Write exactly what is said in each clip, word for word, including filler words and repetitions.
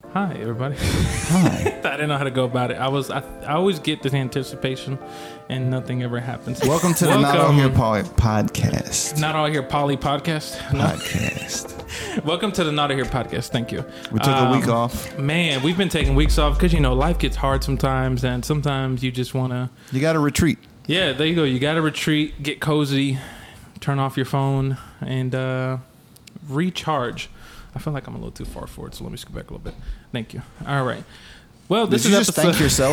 Hi, everybody. Hi. I didn't know how to go about it. I was. I, I always get this anticipation, and nothing ever happens. Welcome to the Welcome. Not All Here Poly podcast. Not All Here Poly podcast. No. Podcast. Welcome to the Not All Here podcast. Thank you. We took um, a week off. Man, we've been taking weeks off because you know life gets hard sometimes, and sometimes you just want to. You got to retreat. Yeah, there you go. You got to retreat, get cozy, turn off your phone, and uh, recharge. I feel like I'm a little too far forward, so let me scoot back a little bit. Thank you. All right. Well, this Did is you just episode- thank yourself?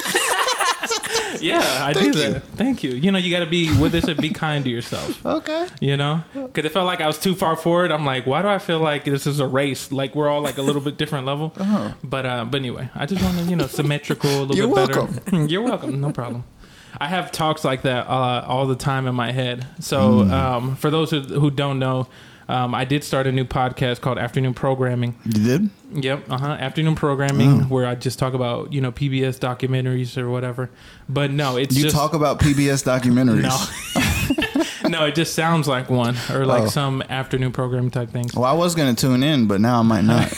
Yeah, I Thank do you. that. Thank you. You know, you got to be with this and be kind to yourself. Okay. You know, because it felt like I was too far forward. I'm like, why do I feel like this is a race? Like we're all like a little bit different level. Uh-huh. But uh, but anyway, I just want to you know symmetrical a little You're bit welcome. better. You're welcome. No problem. I have talks like that uh, all the time in my head. So Mm. um, for those who, who don't know. Um, I did start a new podcast called Afternoon Programming. You did? Yep, uh huh. Afternoon Programming, Oh. where I just talk about you know P B S documentaries or whatever. But no, it's You just talk about P B S documentaries. no, no. It just sounds like one or like Oh. some afternoon programming type things. Well, I was going to tune in, but now I might not.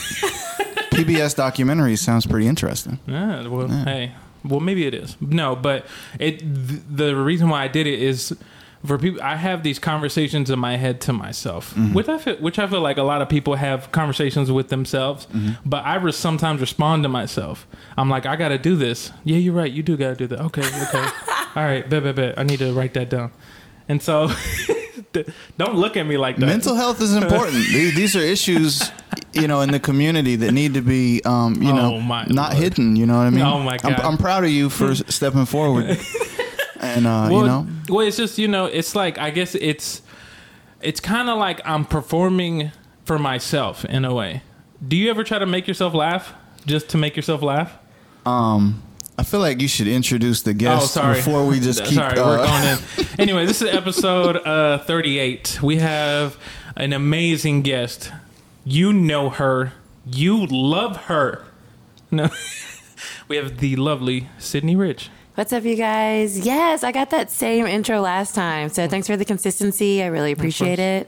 P B S documentaries sounds pretty interesting. Yeah, well, Yeah. hey, well maybe it is. No, but it. Th- the reason why I did it is. For people, I have these conversations in my head to myself, Mm-hmm. which I feel, which I feel like a lot of people have conversations with themselves. Mm-hmm. But I re- sometimes respond to myself. I'm like, I got to do this. Yeah, you're right. You do got to do that. Okay, okay. All right, bet, bet, bet. I need to write that down. And so, don't look at me like that. Mental health is important. these, these are issues, you know, in the community that need to be, um, you know, Oh, my not Lord. hidden. You know what I mean? Oh, my I'm, God. I'm proud of you for stepping forward. And, uh, well, you know, well, it's just you know, it's like I guess it's it's kind of like I'm performing for myself in a way. Do you ever try to make yourself laugh just to make yourself laugh? um, I feel like you should introduce the Oh, guest sorry. before we just keep. Sorry, uh, we're going in. Anyway, this is episode uh, thirty-eight. We have an amazing guest. You know her. You love her. No, we have the lovely Sydney Rich. What's up, you guys? Yes, I got that same intro last time. So thanks for the consistency. I really appreciate it.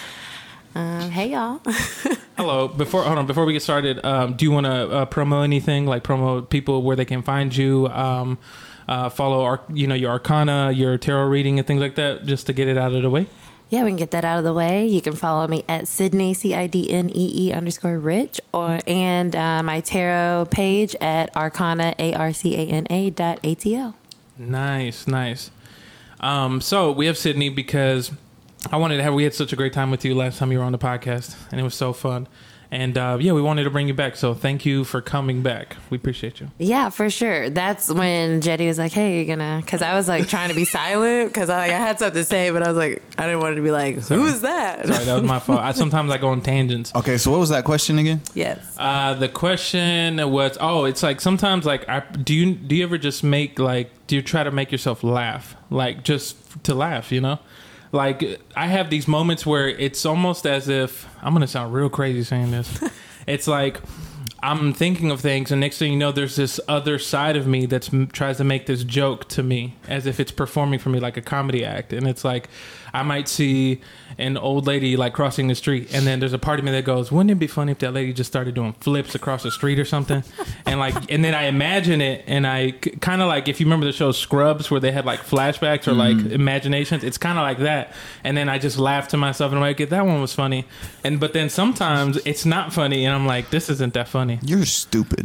Um, hey, y'all. Hello. Before hold on. Before we get started, um, do you want to uh, promo anything? Like promo people where they can find you, um, uh, follow our, you know, your Arcana, your tarot reading, and things like that, just to get it out of the way. Yeah, we can get that out of the way. You can follow me at Sydney, C I D N E E underscore Rich, or and uh, my tarot page at Arcana, A R C A N A dot A T L. Nice, nice. Um, so we have Sydney because I wanted to have. We had such a great time with you last time you were on the podcast, and it was so fun. And uh, yeah, we wanted to bring you back. So thank you for coming back. We appreciate you. Yeah, for sure. That's when Jetty was like, hey, you're gonna, because I was like trying to be silent because I, like, I had something to say, but I was like, I didn't want it to be like, who is that? Sorry, that was my fault. I, sometimes I go on tangents. Okay, so what was that question again? Yes. Uh, the question was, oh, it's like sometimes like, I, do you do you ever just make like, do you try to make yourself laugh, like just to laugh, you know? Like I have these moments where it's almost as if I'm gonna sound real crazy saying this. It's like I'm thinking of things, and next thing you know, there's this other side of me that tries to make this joke to me, as if it's performing for me like a comedy act. And it's like I might see an old lady like crossing the street, and then there's a part of me that goes, "Wouldn't it be funny if that lady just started doing flips across the street or something?" And like, and then I imagine it, and I kind of like if you remember the show Scrubs, where they had like flashbacks or like imaginations. It's kind of like that, and then I just laugh to myself, and I'm like, "That one was funny," and but then sometimes it's not funny, and I'm like, "This isn't that funny." You're stupid.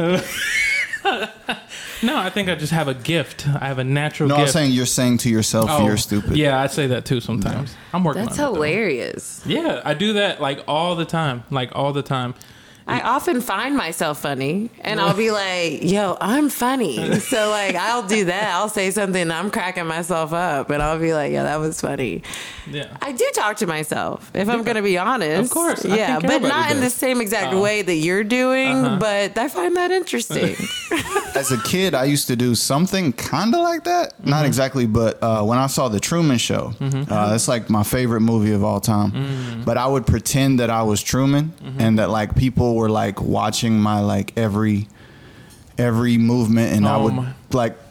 No, I think I just have a gift. I have a natural No, gift. I was saying you're saying to yourself Oh, you're stupid. Yeah, I say that too sometimes. I'm working That's on it, though. hilarious. Yeah, I do that like all the time. Like all the time. I often find myself funny, and I'll be like, yo, I'm funny. So, like, I'll do that. I'll say something, and I'm cracking myself up, and I'll be like, yeah, that was funny. Yeah. I do talk to myself, if I'm going to be honest. Of course. I Yeah, think but everybody not in the does. same exact Oh. way that you're doing, Uh-huh. but I find that interesting. As a kid, I used to do something kind of like that. Mm-hmm. Not exactly, but uh, when I saw The Truman Show, uh, that's like my favorite movie of all time. Mm-hmm. But I would pretend that I was Truman and that like people were like watching my like every every movement, and I Oh, would my. like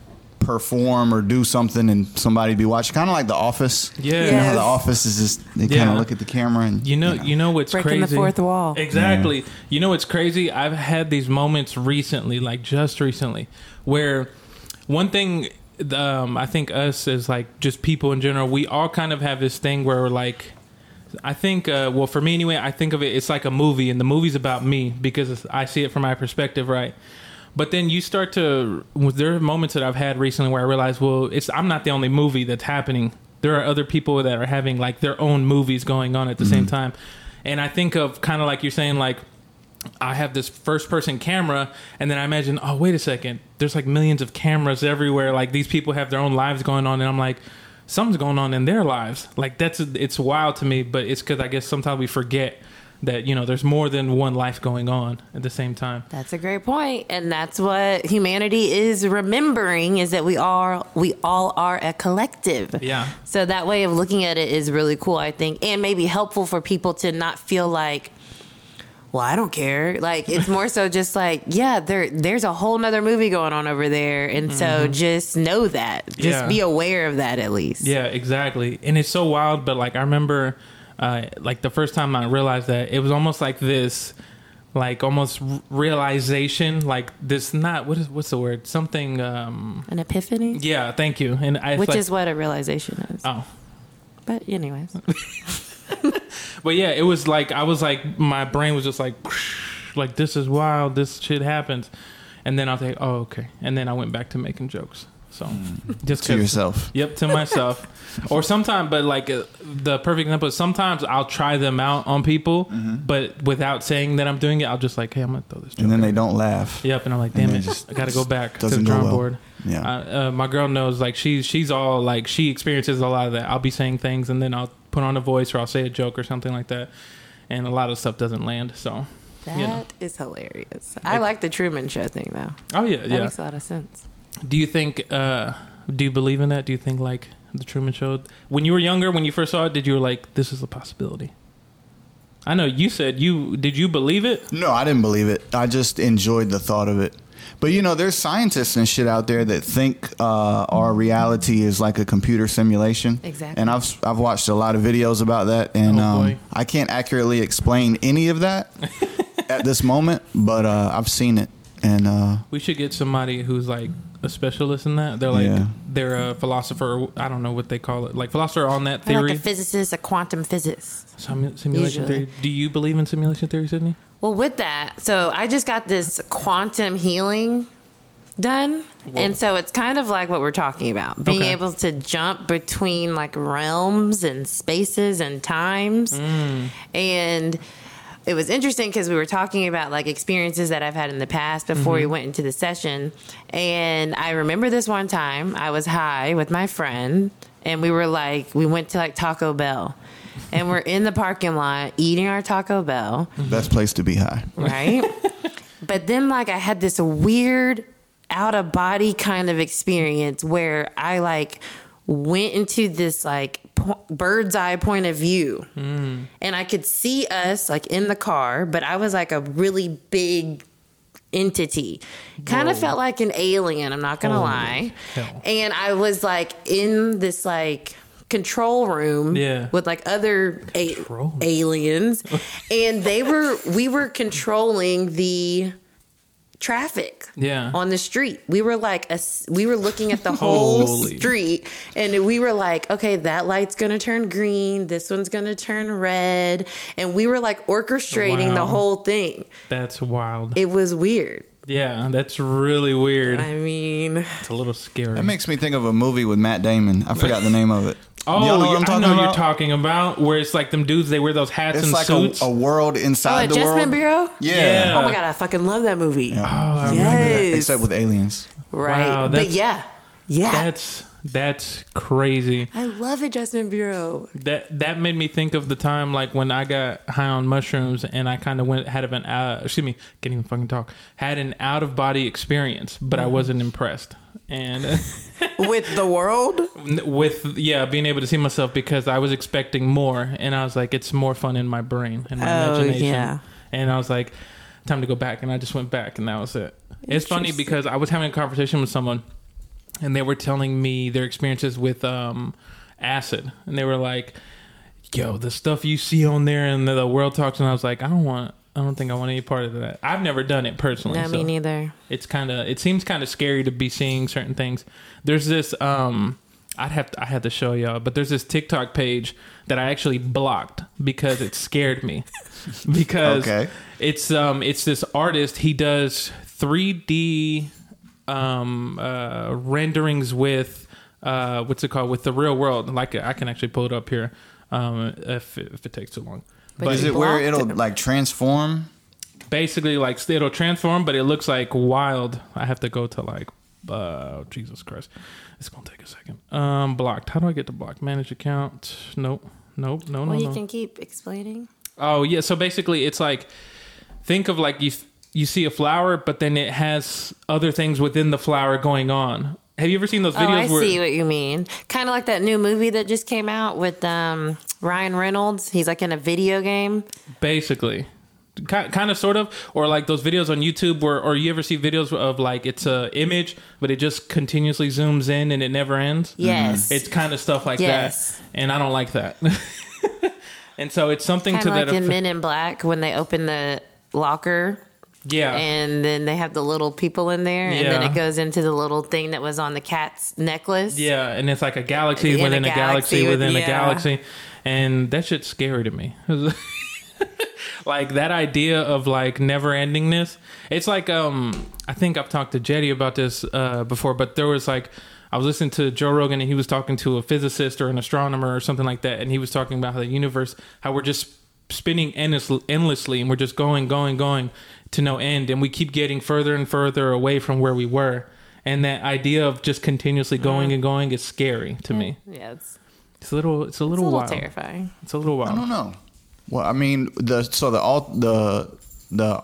perform or do something and somebody be watching, kind of like The Office. Yeah. You know how Yes. The Office is just they Yeah. kind of look at the camera and You know, you know what's Breaking crazy? the fourth wall. Exactly. You know what's crazy? I've had these moments recently, like just recently, where one thing um, I think us as like just people in general, we all kind of have this thing where we're like, I think, uh, well, for me anyway, I think of it, it's like a movie, and the movie's about me because I see it from my perspective, right? But then you start to, there are moments that I've had recently where I realize, well, it's I'm not the only movie that's happening. There are other people that are having like their own movies going on at the mm-hmm. same time. And I think of kind of like you're saying, like, I have this first person camera, and then I imagine, oh, wait a second, there's like millions of cameras everywhere. Like these people have their own lives going on. And I'm like, something's going on in their lives. Like that's, it's wild to me, but it's because I guess sometimes we forget that, you know, there's more than one life going on at the same time. That's a great point. And that's what humanity is remembering, is that we are, we all are a collective. Yeah. So that way of looking at it is really cool, I think, and maybe helpful for people to not feel like, well, I don't care. Like, it's more so just like, yeah, there, there's a whole nother movie going on over there. And so mm-hmm. just know that. Just yeah. be aware of that at least. Yeah, exactly. And it's so wild. But like, I remember, uh, like the first time I realized that, it was almost like this, like almost realization, like this, not, what is, what's the word? Something. Um, An epiphany? Yeah, thank you. And I, Which like, is what a realization is. Oh. But anyways. But yeah, it was like, I was like, my brain was just like, like, this is wild, this shit happens. And then I was like, oh, okay. And then I went back to making jokes. So just to yourself. Yep, to myself. Or sometimes, but like uh, the perfect example is sometimes I'll try them out on people, mm-hmm. but without saying that I'm doing it, I'll just like, hey, I'm going to throw this joke And then out. They don't laugh. Yep, and I'm like, damn it, just, I got to go back to the drawing well. board. Yeah. Uh, uh, my girl knows, like, she's, she's all like, she experiences a lot of that. I'll be saying things and then I'll put on a voice or I'll say a joke or something like that. And a lot of stuff doesn't land, so. That you know. is hilarious. I like the Truman Show thing, though. Oh, yeah, that yeah. That makes a lot of sense. Do you think, uh, do you believe in that? Do you think, like, the Truman Show, when you were younger, when you first saw it, did you were like, this is a possibility? I know you said you, did you believe it? No, I didn't believe it. I just enjoyed the thought of it. But, you know, there's scientists and shit out there that think uh, our reality is like a computer simulation. Exactly. And I've I've watched a lot of videos about that. And oh, um, I can't accurately explain any of that at this moment, but uh, I've seen it. And uh, we should get somebody who's like a specialist in that. They're like, yeah. they're a philosopher. I don't know what they call it. Like philosopher on that theory. Like a physicist, a quantum physicist. Sim- simulation Usually. theory. Do you believe in simulation theory, Sydney? Well, with that, so I just got this quantum healing done. Whoa. And so it's kind of like what we're talking about. Being okay. able to jump between like realms and spaces and times. Mm. And it was interesting because we were talking about like experiences that I've had in the past before mm-hmm. we went into the session. And I remember this one time I was high with my friend and we were like, we went to like Taco Bell and we're in the parking lot eating our Taco Bell. Best place to be high. Right. But then like I had this weird out of body kind of experience where I like went into this like po- bird's eye point of view mm. and I could see us like in the car, but I was like a really big entity. Kind of felt like an alien, I'm not gonna Holy lie. hell. And I was like in this like control room yeah. with like other a- aliens and they were we were controlling the traffic yeah. on the street. We were like a, we were looking at the whole Holy. street and we were like, okay, that light's gonna turn green, this one's gonna turn red, and we were like orchestrating wow. the whole thing. That's wild. It was weird. Yeah, that's really weird. I mean, it's a little scary. That makes me think of a movie with Matt Damon. I forgot the name of it. Oh, Y'all know what I'm I talking know about? you're talking about where it's like them dudes, they wear those hats It's and like suits. a, a world inside oh, the Adjustment world. Bureau? Yeah. Yeah. Oh my God, I fucking love that movie. Yeah. Oh, I yes. remember that. Except with aliens. Right. Wow, but that's- yeah. Yeah. That's that's crazy. I love Adjustment Bureau. That that made me think of the time like when I got high on mushrooms and I kind of went had an uh, excuse me can't even fucking talk had an out of body experience, but I wasn't impressed. And with the world, with yeah being able to see myself because I was expecting more and I was like it's more fun in my brain and my oh, imagination. Yeah. And I was like time to go back and I just went back and that was it. It's funny because I was having a conversation with someone and they were telling me their experiences with um, acid, and they were like, "Yo, the stuff you see on there and the, the world talks," and I was like, "I don't want." I don't think I want any part of that. I've never done it personally. No, so me neither. It's kind of. It seems kind of scary to be seeing certain things. There's this. Um, I'd have. To, I had to show y'all, but there's this TikTok page that I actually blocked because it scared me. Because Okay. it's um it's this artist. He does three D um uh renderings with uh what's it called with the real world. Like I can actually pull it up here um if it, if it takes too long. But Is you it where blocked it'll him. like transform? Basically, like it'll transform, but it looks like wild. I have to go to like uh Jesus Christ. It's gonna take a second. Um blocked. How do I get to block? Manage account. Nope. Nope. No, no, Well, no. you can keep explaining. Oh yeah, so basically it's like think of like you you see a flower, but then it has other things within the flower going on. Have you ever seen those Oh, videos I where see what you mean. Kind of like that new movie that just came out with um, Ryan Reynolds. He's like in a video game. basically ki- kind of sort of or like those videos on YouTube where or you ever see videos of like it's a image but it just continuously zooms in and it never ends? Yes. It's kind of stuff like Yes. that. And I don't like that. And so it's something Kind to of like that in effect. Men in Black when they open the locker Yeah. and then they have the little people in there and then Yeah. it goes into the little thing that was on the cat's necklace. Yeah, and it's like a galaxy In a within a galaxy, galaxy with- within a yeah. galaxy. And that shit's scary to me. Like that idea of like never endingness. It's like um I think I've talked to Jetty about this uh before, but there was like I was listening to Joe Rogan and he was talking to a physicist or an astronomer or something like that, and he was talking about how the universe, how we're just spinning endless, endlessly and we're just going, going, going to no end, and we keep getting further and further away from where we were. And that idea of just continuously going and going is scary to me. Yeah, it's, It's a little, it's a it's a little, little wild. terrifying. It's a little I wild. don't know. Well, I mean, the so the all the the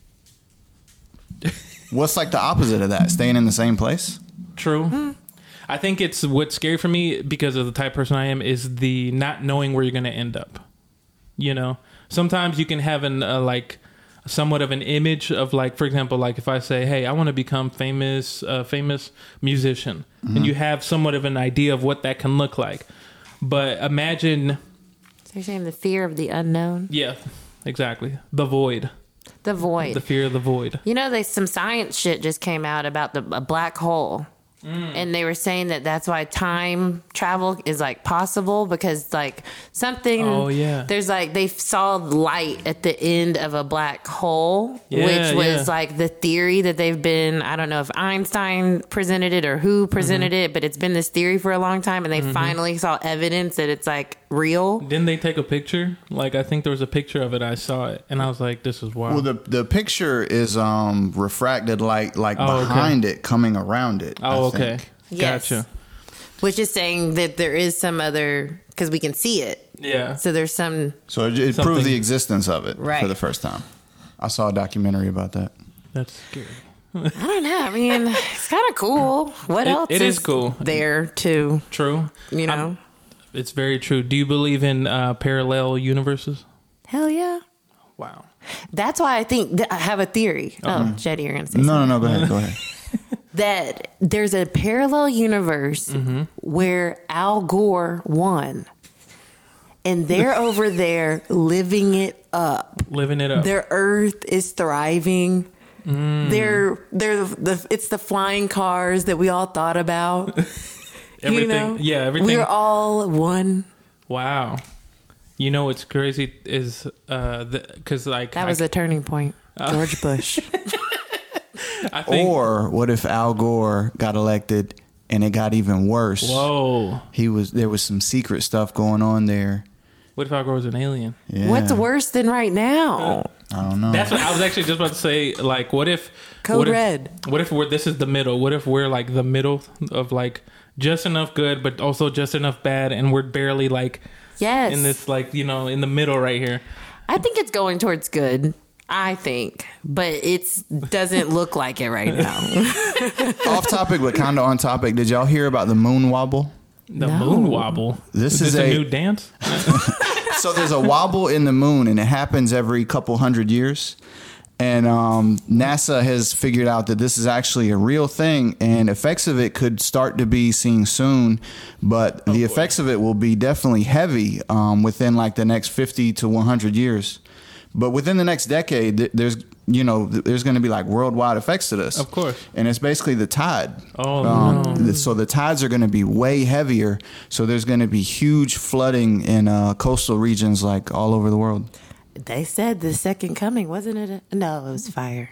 what's like the opposite of that? Staying in the same place? True. I think it's what's scary for me because of the type of person I am is the not knowing where you're going to end up. You know, sometimes you can have an uh, like somewhat of an image of like, for example, like if I say, "Hey, I want to become famous, uh, famous musician," Mm-hmm. and you have somewhat of an idea of what that can look like. But imagine, So you're saying the fear of the unknown? yeah, exactly, the void, The void. the fear of the void. You know, they some science shit just came out about the a black hole, Mm. and they were saying that that's why time travel is like possible because like something. Oh, yeah. There's like they saw light at the end of a black hole, Yeah, which was yeah. like the theory that they've been. I don't know if Einstein presented it or who presented Mm-hmm. it, but it's been this theory for a long time, and they finally saw evidence that it's like real. Didn't they take a picture? Like I think there was a picture of it. I saw it, and I was like, "This is wild." Well, the the picture is um refracted light like Oh, okay. behind it, coming around it. I oh, think. okay, Yes. gotcha. Which is saying that there is some other because we can see it. Yeah. So there's some. So it, it Something- proves the existence of it Right. for the first time. I saw a documentary about that. That's scary. I don't know. I mean, it's kind of cool. What It- else? it is cool. there to True. you know. I'm- it's very true. Do you believe in uh, parallel universes? Hell yeah. Wow. That's why I think that I have a theory. Oh, Jetty, you're gonna say No, no, no. Go ahead. Go ahead. that there's a parallel universe Mm-hmm. where Al Gore won, and they're over there living it up. Living it up. Their Earth is thriving. Mm. They're they're the it's the flying cars that we all thought about. Everything. You know, Yeah, everything. We're all one. Wow. You know what's crazy is uh because like That was I, a turning point. George Bush. I think. Or what if Al Gore got elected and it got even worse? Whoa. He was there was some secret stuff going on there. What if Al Gore was an alien? Yeah. What's worse than right now? I don't know. That's what I was actually just about to say. Like, what if Code what if, Red. What if we're this is the middle? What if we're like the middle of like just enough good, but also just enough bad, and we're barely like Yes. in this like you know in the middle right here. I think it's going towards good. I think, but it's doesn't look like it right now. Off topic, but kind of on topic. Did y'all hear about the moon wobble? The No. moon wobble. This is is this a, a- new dance. So there's a wobble in the moon, and it happens every couple hundred years. And um, NASA has figured out that this is actually a real thing, and effects of it could start to be seen soon. But the effects of it will be definitely heavy um, within like the next fifty to one hundred years. But within the next decade, th- there's you know th- there's going to be like worldwide effects to this. Of course. And it's basically the tide. Oh, um, no. th- So the tides are going to be way heavier. So there's going to be huge flooding in uh, coastal regions like all over the world. They said the second coming, wasn't it? A, no, it was fire.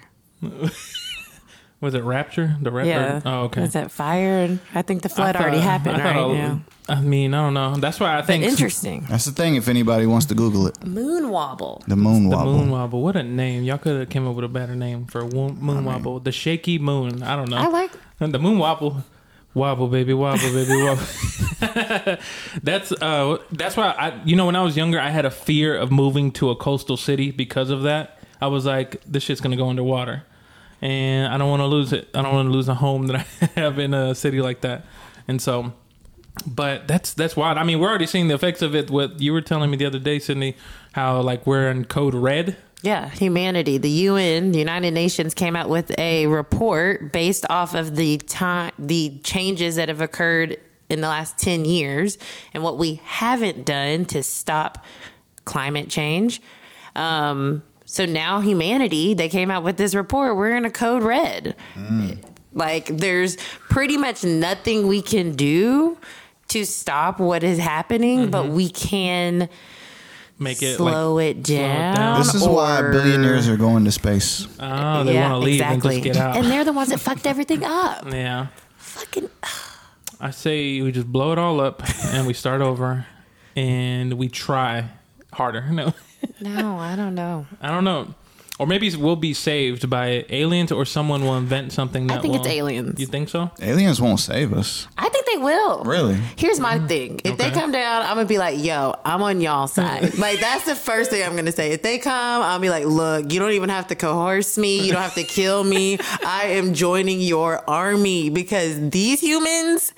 Was it Rapture? The Rapture? Yeah. Oh, okay. Was that fire? And I think the flood I thought- already happened I thought right I'll- now. I mean, I don't know. That's why I But think interesting. That's the thing. If anybody wants to Google it, Moon wobble. the moon the wobble. moon wobble. What a name! Y'all could have came up with a better name for a wo- moon wobble. The shaky moon. I don't know. I like. the moon wobble. Wobble, baby, wobble, baby, wobble. that's uh, that's why I. You know, when I was younger, I had a fear of moving to a coastal city because of that. I was like, this shit's gonna go underwater, and I don't want to lose it. I don't want to lose a home that I have in a city like that, and so. But that's that's wild. I mean, we're already seeing the effects of it. What you were telling me the other day, Sydney, how like we're in code red. Yeah, humanity. The U N, the United Nations, came out with a report based off of the time, the changes that have occurred in the last ten years, and what we haven't done to stop climate change. Um, so now humanity, they came out with this report. We're in a code red. Mm. Like there's pretty much nothing we can do to stop what is happening, mm-hmm. but we can make it slow like, it down. Slow it down. This is or, why billionaires are going to space. Oh, they yeah, want to leave exactly. and just get out. And they're the ones that fucked everything up. Yeah. Fucking. I say we just blow it all up and we start over and we try harder. No. No, I don't know. I don't know. Or maybe we'll be saved by aliens, or someone will invent something that I think will, it's aliens. You think so? Aliens won't save us. I think they will. Really? Here's my thing. If Okay. they come down, I'm going to be like, yo, I'm on y'all side. Like, that's the first thing I'm going to say. If they come, I'll be like, look, you don't even have to coerce me. You don't have to kill me. I am joining your army because these humans,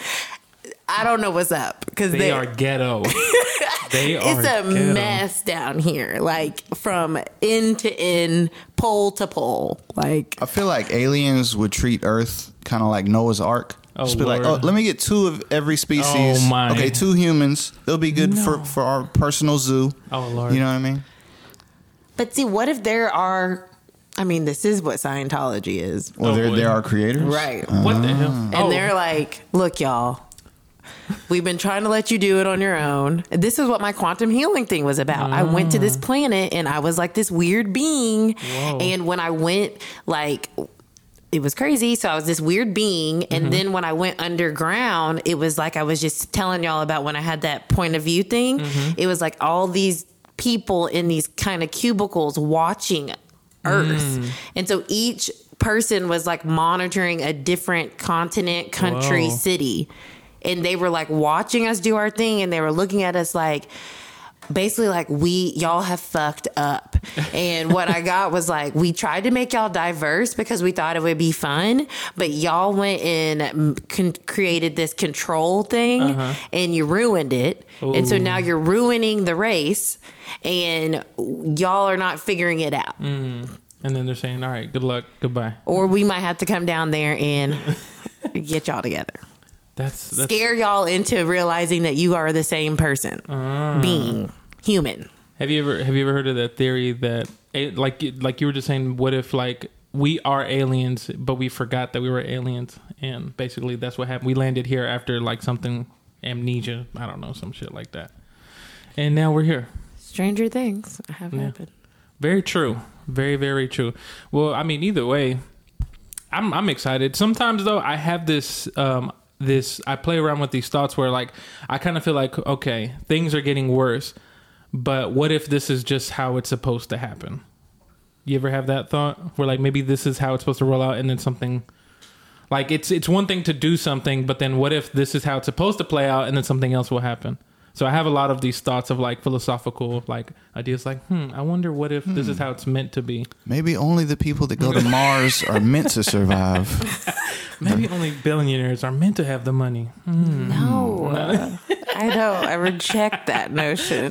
I don't know what's up. Because They, they are ghetto. They are It's a ghetto. mess down here, like from end to end, pole to pole. Like, I feel like aliens would treat Earth kind of like Noah's Ark. Oh, Just be like, Lord. oh, let me get two of every species. Oh, my. Okay, two humans. They'll be good No. for, for our personal zoo. Oh, Lord. You know what I mean? but see, what if there are? I mean, this is what Scientology is, Well, Oh, they're, boy. they're our creators. right? What the hell? And Oh. they're like, look, y'all, we've been trying to let you do it on your own. This is what my quantum healing thing was about. I went to this planet and I was like this weird being. Whoa. And when I went, like, it was crazy. So I was this weird being. And then when I went underground, it was like I was just telling y'all about when I had that point of view thing. It was like all these people in these kind of cubicles watching Earth. And so each person was like monitoring a different continent, country, Whoa. city. And they were like watching us do our thing, and they were looking at us like, basically like, we, y'all have fucked up. And what I got was like, we tried to make y'all diverse because we thought it would be fun, but y'all went and con- created this control thing Uh-huh. and you ruined it. And so Ooh. now you're ruining the race and y'all are not figuring it out. And then they're saying, all right, good luck, goodbye. Or we might have to come down there and get y'all together. That's, that's Scare y'all into realizing that you are the same person, Ah. being human. Have you ever have you ever heard of that theory that eh, like like you were just saying, what if like we are aliens but we forgot that we were aliens, and basically that's what happened. We landed here after like something amnesia, I don't know, some shit like that, and now we're here. Stranger things have Yeah. happened. Very true. Very, very true. Well, I mean, either way, I'm I'm excited. Sometimes though, I have this um this I play around with these thoughts where like I kind of feel like, okay, things are getting worse, but what if this is just how it's supposed to happen? You ever have that thought where like maybe this is how it's supposed to roll out, and then something like it's it's one thing to do something, but then what if this is how it's supposed to play out, and then something else will happen? So I have a lot of these thoughts of like philosophical like ideas like, hmm, I wonder what if this is how it's meant to be. Maybe only the people that go to Mars are meant to survive. Maybe only billionaires are meant to have the money. Hmm. No. I know. I reject that notion.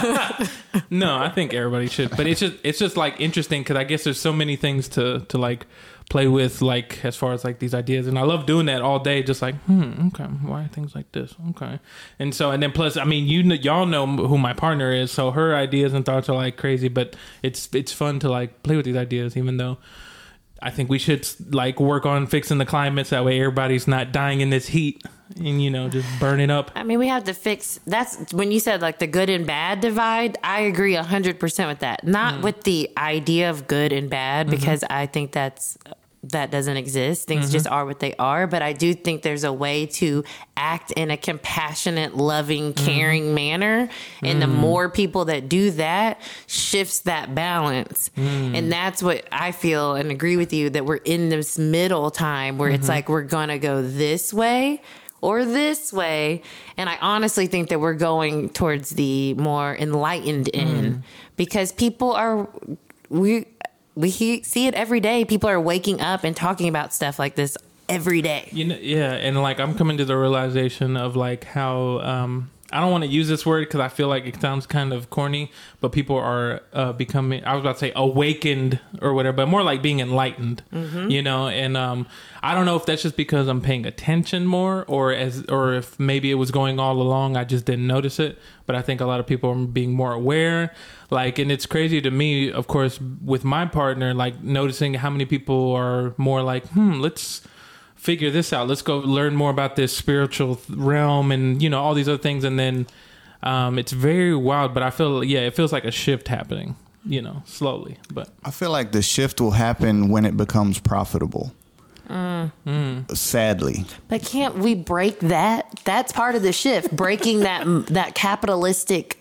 No, I think everybody should, but it's just it's just like interesting because I guess there's so many things to to like play with, like as far as like these ideas, and I love doing that all day. Just like, hmm, okay, why are things like this? Okay, and so and then plus, I mean, you kn- y'all know who my partner is, so her ideas and thoughts are like crazy, but it's it's fun to like play with these ideas, even though I think we should like work on fixing the climate so that way everybody's not dying in this heat and, you know, just burning up. I mean, we have to fix that's when you said like the good and bad divide. I agree a hundred percent with that. Not mm. with the idea of good and bad, because mm-hmm. I think that's that doesn't exist. Things mm-hmm. just are what they are. But I do think there's a way to act in a compassionate, loving, caring mm. manner. And mm. the more people that do that shifts that balance. Mm. And that's what I feel and agree with you, that we're in this middle time where mm-hmm. it's like we're going to go this way or this way. And I honestly think that we're going towards the more enlightened end mm. because people are... we. We see it every day. People are waking up and talking about stuff like this every day. You know, yeah, and like I'm coming to the realization of like how um, I don't want to use this word because I feel like it sounds kind of corny, but people are uh, becoming, I was about to say awakened or whatever, but more like being enlightened, mm-hmm. you know, and um, I don't know if that's just because I'm paying attention more or as, or if maybe it was going all along, I just didn't notice it. But I think a lot of people are being more aware. Like, and it's crazy to me, of course, with my partner, like noticing how many people are more like, hmm, let's figure this out. Let's go learn more about this spiritual realm and, you know, all these other things. And then um, it's very wild, but I feel, yeah, it feels like a shift happening, you know, slowly. But I feel like the shift will happen when it becomes profitable. Mm. Mm. Sadly. But can't we break that? That's part of the shift, breaking that that capitalistic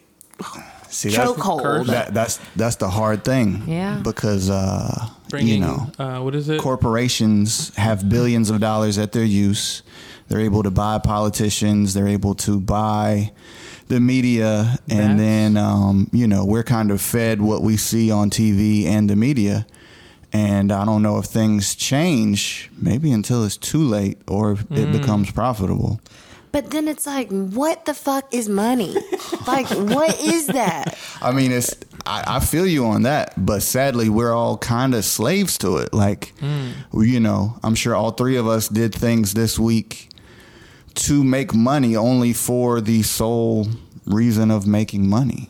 chokehold. That, that's that's the hard thing. Yeah. Because uh, Bringing, you know, uh, what is it? Corporations have billions of dollars at their use. They're able to buy politicians. They're able to buy the media, and that's... then um, you know, we're kind of fed what we see on T V and the media. And I don't know if things change, maybe until it's too late or if mm. it becomes profitable. But then it's like, what the fuck is money? Like, what is that? I mean, it's I, I feel you on that, but sadly, we're all kind of slaves to it. Like, mm. you know, I'm sure all three of us did things this week to make money only for the sole reason of making money.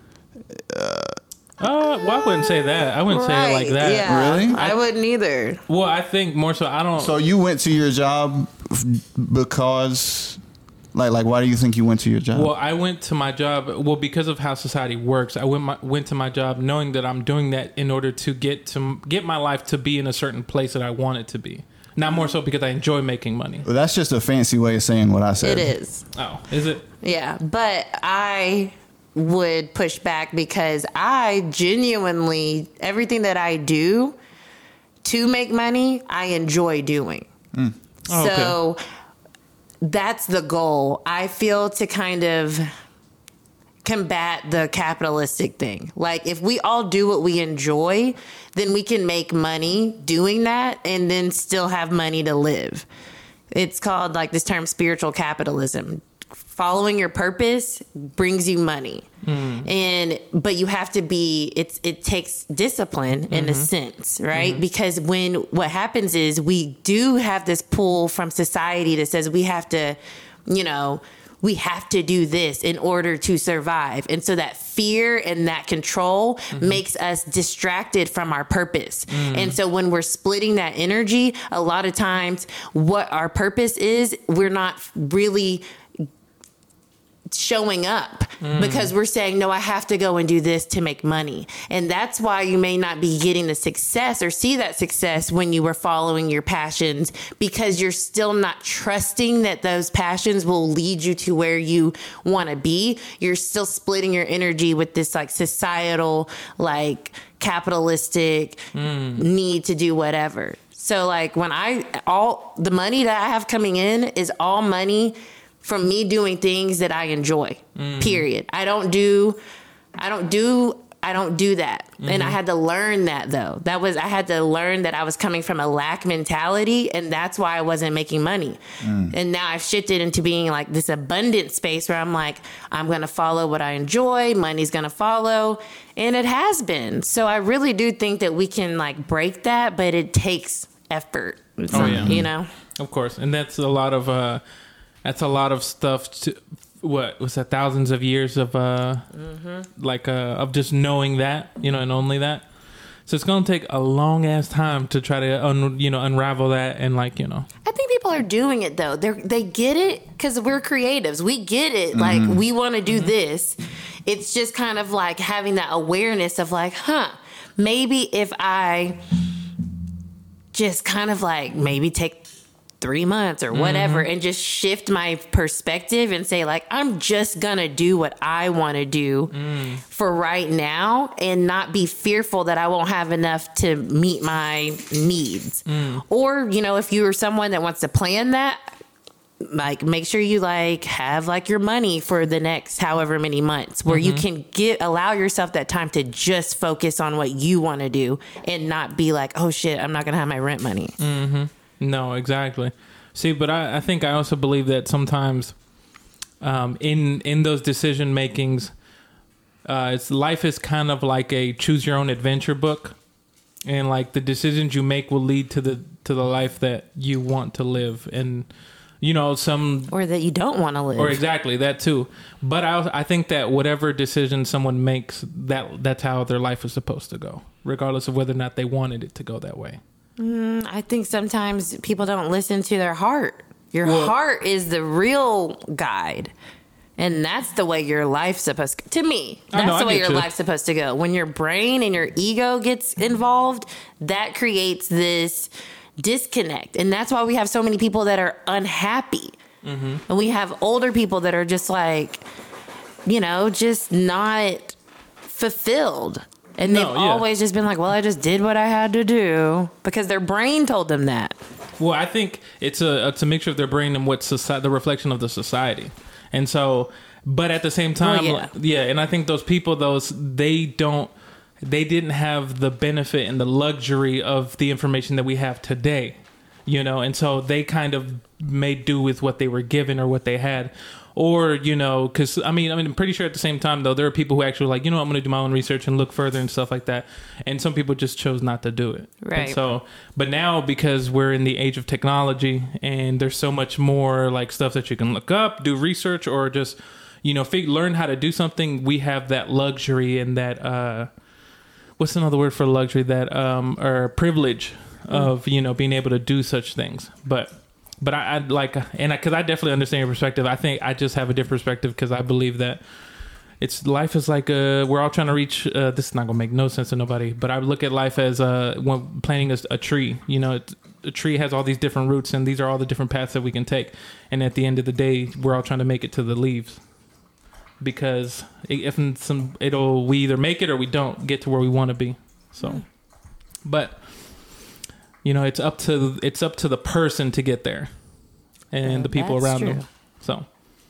Uh, Uh, well, I wouldn't say that. I wouldn't right. say it like that. Yeah, really? I, I wouldn't either. Well, I think more so. I don't. So you went to your job because, like, like, why do you think you went to your job? Well, I went to my job. Well, because of how society works, I went my, went to my job knowing that I'm doing that in order to get to get my life to be in a certain place that I want it to be. Not more so because I enjoy making money. Well, that's just a fancy way of saying what I said. It is. Oh, is it? Yeah, but I would push back because I genuinely, everything that I do to make money, I enjoy doing. Mm. Oh, so okay. That's the goal. I feel to kind of combat the capitalistic thing. Like if we all do what we enjoy, then we can make money doing that and then still have money to live. It's called like this term spiritual capitalism. Following your purpose brings you money. Mm. And but you have to be it's it takes discipline in mm-hmm. a sense, right? Mm-hmm. Because when what happens is we do have this pull from society that says we have to, you know, we have to do this in order to survive. And so that fear and that control mm-hmm. makes us distracted from our purpose. Mm. And so when we're splitting that energy, a lot of times what our purpose is, we're not really showing up mm. because we're saying, no, I have to go and do this to make money. And that's why you may not be getting the success or see that success when you were following your passions, because you're still not trusting that those passions will lead you to where you want to be. You're still splitting your energy with this like societal, like capitalistic mm. need to do whatever. So like when I, all the money that I have coming in is all money from me doing things that I enjoy, mm. period. I don't do, I don't do I don't do that. Mm-hmm. And I had to learn that though. That was, I had to learn that I was coming from a lack mentality, and that's why I wasn't making money. Mm. And now I've shifted into being like this abundant space where I'm like, I'm going to follow what I enjoy. Money's going to follow. And it has been. So I really do think that we can like break that, but it takes effort. It's oh, not, yeah. You know? Of course. And that's a lot of, uh, that's a lot of stuff to, what was that, thousands of years of uh mm-hmm. like uh of just knowing that, you know, and only that. So it's gonna take a long ass time to try to un, you know unravel that, and like, you know, I think people are doing it though. They they get it because we're creatives. We get it. Mm-hmm. Like we want to do mm-hmm. this. It's just kind of like having that awareness of like, huh, maybe if I just kind of like maybe take three months or whatever mm-hmm. and just shift my perspective and say like, I'm just gonna do what I want to do mm. for right now, and not be fearful that I won't have enough to meet my needs. Mm. Or, you know, if you're someone that wants to plan that, like make sure you like have like your money for the next however many months where mm-hmm. you can get, allow yourself that time to just focus on what you want to do and not be like, oh shit, I'm not gonna have my rent money. Mm-hmm. No, exactly. See, but I, I think I also believe that sometimes um, in in those decision makings, uh, it's life is kind of like a choose your own adventure book, and like the decisions you make will lead to the to the life that you want to live, and you know some or that you don't want to live, or exactly that too. But I I think that whatever decision someone makes, that that's how their life is supposed to go, regardless of whether or not they wanted it to go that way. Mm, I think sometimes people don't listen to their heart. Your well, heart is the real guide. And that's the way your life's supposed to, to me, that's know, the way your you. life's supposed to go. When your brain and your ego gets involved, that creates this disconnect. And that's why we have so many people that are unhappy. Mm-hmm. And we have older people that are just like, you know, just not fulfilled. And they've no, yeah. always just been like, well, I just did what I had to do because their brain told them that. Well, I think it's a it's a mixture of their brain and what society, the reflection of the society. And so, but at the same time, well, yeah. yeah, and I think those people, those, they don't, they didn't have the benefit and the luxury of the information that we have today, you know, and so they kind of made do with what they were given or what they had. Or, you know, because, I mean, I mean, I'm pretty sure at the same time, though, there are people who actually like, you know, I'm going to do my own research and look further and stuff like that. And some people just chose not to do it. Right. And so, but now because we're in the age of technology and there's so much more like stuff that you can look up, do research, or just, you know, fig- learn how to do something, we have that luxury and that, uh, what's another word for luxury? That, um, or privilege mm. of, you know, being able to do such things. But But I, I like, and because I, I definitely understand your perspective. I think I just have a different perspective because I believe that it's life is like a, we're all trying to reach. Uh, this is not gonna make no sense to nobody, but I look at life as uh, when planting a, a tree. You know, it, a tree has all these different roots, and these are all the different paths that we can take. And at the end of the day, we're all trying to make it to the leaves because if some, it'll we either make it or we don't get to where we want to be. So, but. You know, it's up to it's up to the person to get there, and yeah, the people around true. them. So,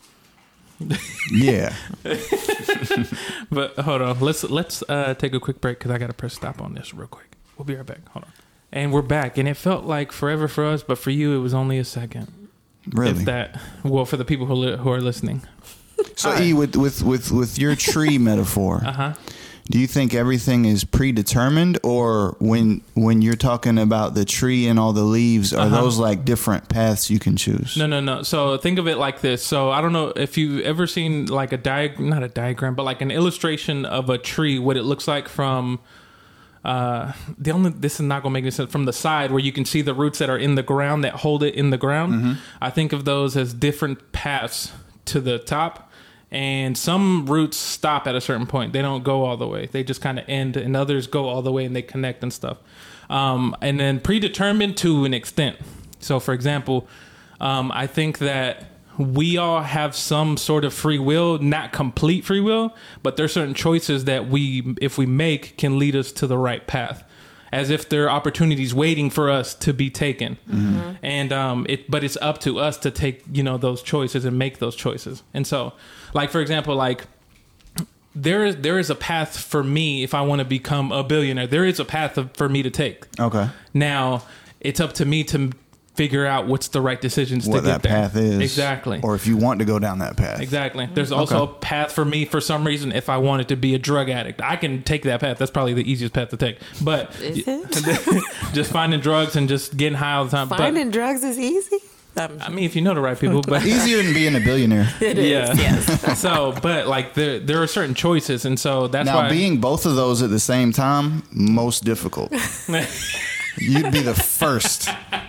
yeah. But hold on, let's let's uh, take a quick break because I got to press stop on this real quick. We'll be right back. Hold on, and we're back, and it felt like forever for us, but for you, it was only a second. Really? If that, well, for the people who li- who are listening. So, right. E, with with with with your tree metaphor. Uh huh. Do you think everything is predetermined, or when when you're talking about the tree and all the leaves, are uh-huh. those like different paths you can choose? No, no, no. So think of it like this. So I don't know if you've ever seen like a diagram, not a diagram, but like an illustration of a tree, what it looks like from uh, the only, this is not going to make any sense, from the side where you can see the roots that are in the ground that hold it in the ground. Mm-hmm. I think of those as different paths to the top. And some roots stop at a certain point. They don't go all the way. They just kind of end, and others go all the way and they connect and stuff. Um, and then predetermined to an extent. So, for example, um, I think that we all have some sort of free will, not complete free will, but there's certain choices that we, if we make, can lead us to the right path. As if there are opportunities waiting for us to be taken. Mm-hmm. And, um, it, but it's up to us to take, you know, those choices and make those choices. And so, like, for example, like, there is there is a path for me if I want to become a billionaire. There is a path of, for me to take. Okay. Now it's up to me to figure out what's the right decisions What to get that there. path is. Exactly. Or if you want to go down that path. Exactly. There's also Okay. a path for me for some reason if I wanted to be a drug addict. I can take that path. That's probably the easiest path to take. But Is it? just finding drugs and just getting high all the time. Finding drugs is easy. Um, But I mean, if you know the right people, but Easier than being a billionaire. it is, yeah. yes. So, but like there, there are certain choices, and so that's Now, why being both of those at the same time, most difficult. You'd be the first.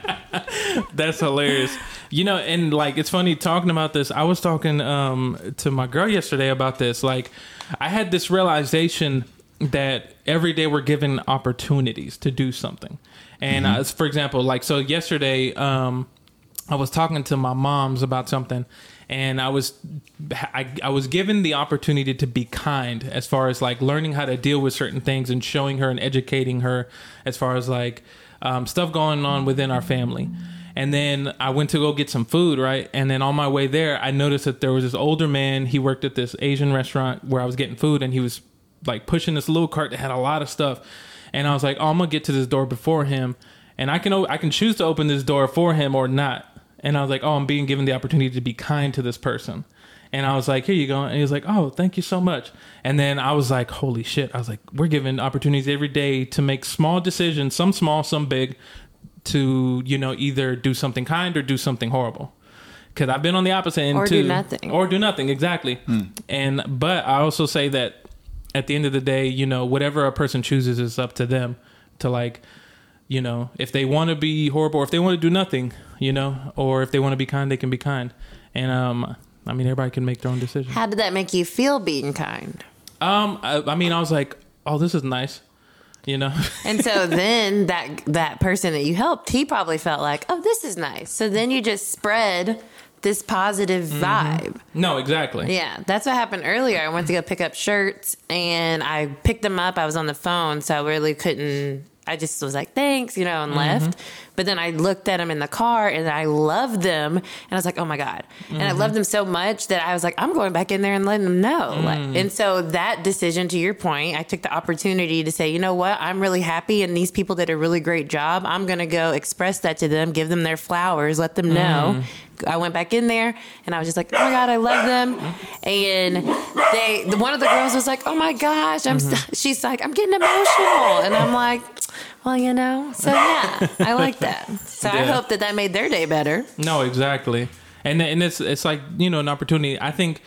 that's hilarious. You know, and like it's funny talking about this. I was talking um, to my girl yesterday about this. Like, I had this realization that every day we're given opportunities to do something. And uh, for example, like so yesterday, um, I was talking to my moms about something, and I was I, I was given the opportunity to be kind as far as like learning how to deal with certain things and showing her and educating her as far as like um, stuff going on within our family. And then I went to go get some food, right? And then on my way there, I noticed that there was this older man. He worked at this Asian restaurant where I was getting food, and he was like pushing this little cart that had a lot of stuff. And I was like, oh, I'm gonna get to this door before him, and I can o- I can choose to open this door for him or not. And I was like, oh, I'm being given the opportunity to be kind to this person. And I was like, here you go. And he was like, oh, thank you so much. And then I was like, holy shit. I was like, we're given opportunities every day to make small decisions, some small, some big, to, you know, either do something kind or do something horrible. Because I've been on the opposite end Or too. do nothing. Or do nothing, exactly. And but I also say that at the end of the day, you know, whatever a person chooses is up to them to like, you know, if they want to be horrible or if they want to do nothing, you know, or if they want to be kind, they can be kind. And um, I mean, everybody can make their own decision. How did that make you feel being kind? Um, I, I mean, I was like, oh, this is nice, you know. And so then that that person that you helped, he probably felt like, oh, this is nice. So then you just spread this positive vibe. No, exactly. Yeah, that's what happened earlier. I went to go pick up shirts and I picked them up. I was on the phone, so I really couldn't. I just was like, thanks, you know, and left. But then I looked at them in the car and I loved them. And I was like, oh my God. And I loved them so much that I was like, I'm going back in there and letting them know. Like, and so that decision, to your point, I took the opportunity to say, you know what? I'm really happy. And these people did a really great job. I'm going to go express that to them, give them their flowers, let them know. I went back in there and I was just like, oh my God, I love them. And they, the, one of the girls was like, oh my gosh, I'm, so, she's like, I'm getting emotional. And I'm like, well, you know, so yeah, I like that. So I Yeah. hope that that made their day better. No, exactly. And and it's it's like, you know, an opportunity. I think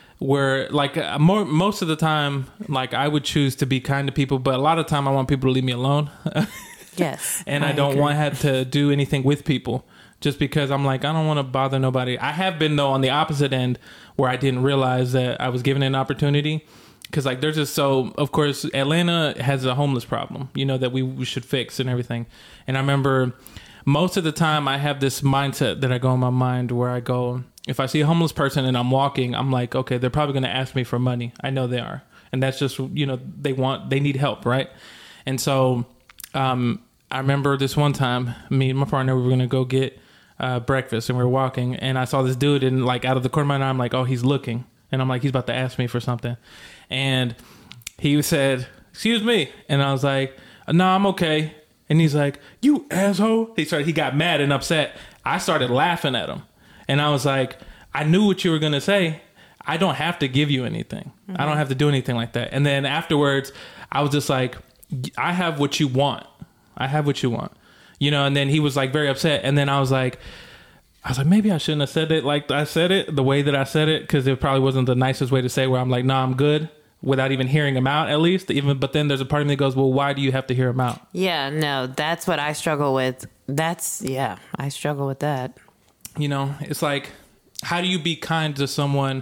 where like uh, more most of the time, like I would choose to be kind to people, but a lot of time I want people to leave me alone. Yes. And I, don't agree. want to have to do anything with people just because I'm like, I don't want to bother nobody. I have been, though, on the opposite end where I didn't realize that I was given an opportunity. Because, like, there's just so, of course, Atlanta has a homeless problem, you know, that we, we should fix and everything. And I remember most of the time I have this mindset that I go in my mind where I go, if I see a homeless person and I'm walking, I'm like, okay, they're probably going to ask me for money. I know they are. And that's just, you know, they want, they need help, right? And so um, I remember this one time, me and my partner, we were going to go get uh, breakfast and we were walking. And I saw this dude and, like, out of the corner of my eye, I'm like, oh, he's looking. And I'm like, he's about to ask me for something. And he said, excuse me. And I was like, no, I'm okay. And he's like, you asshole. He started, he got mad and upset. I started laughing at him. And I was like, I knew what you were going to say. I don't have to give you anything. Mm-hmm. I don't have to do anything like that. And then afterwards, I was just like, I have what you want. I have what you want. You know, and then he was like very upset. And then I was like, I was like, maybe I shouldn't have said it like I said it, the way that I said it, because it probably wasn't the nicest way to say where I'm like, nah, I'm good, without even hearing him out at least. Even, but then there's a part of me that goes, well, why do you have to hear him out? Yeah, no, that's what I struggle with. That's, yeah, I struggle with that. You know, it's like, how do you be kind to someone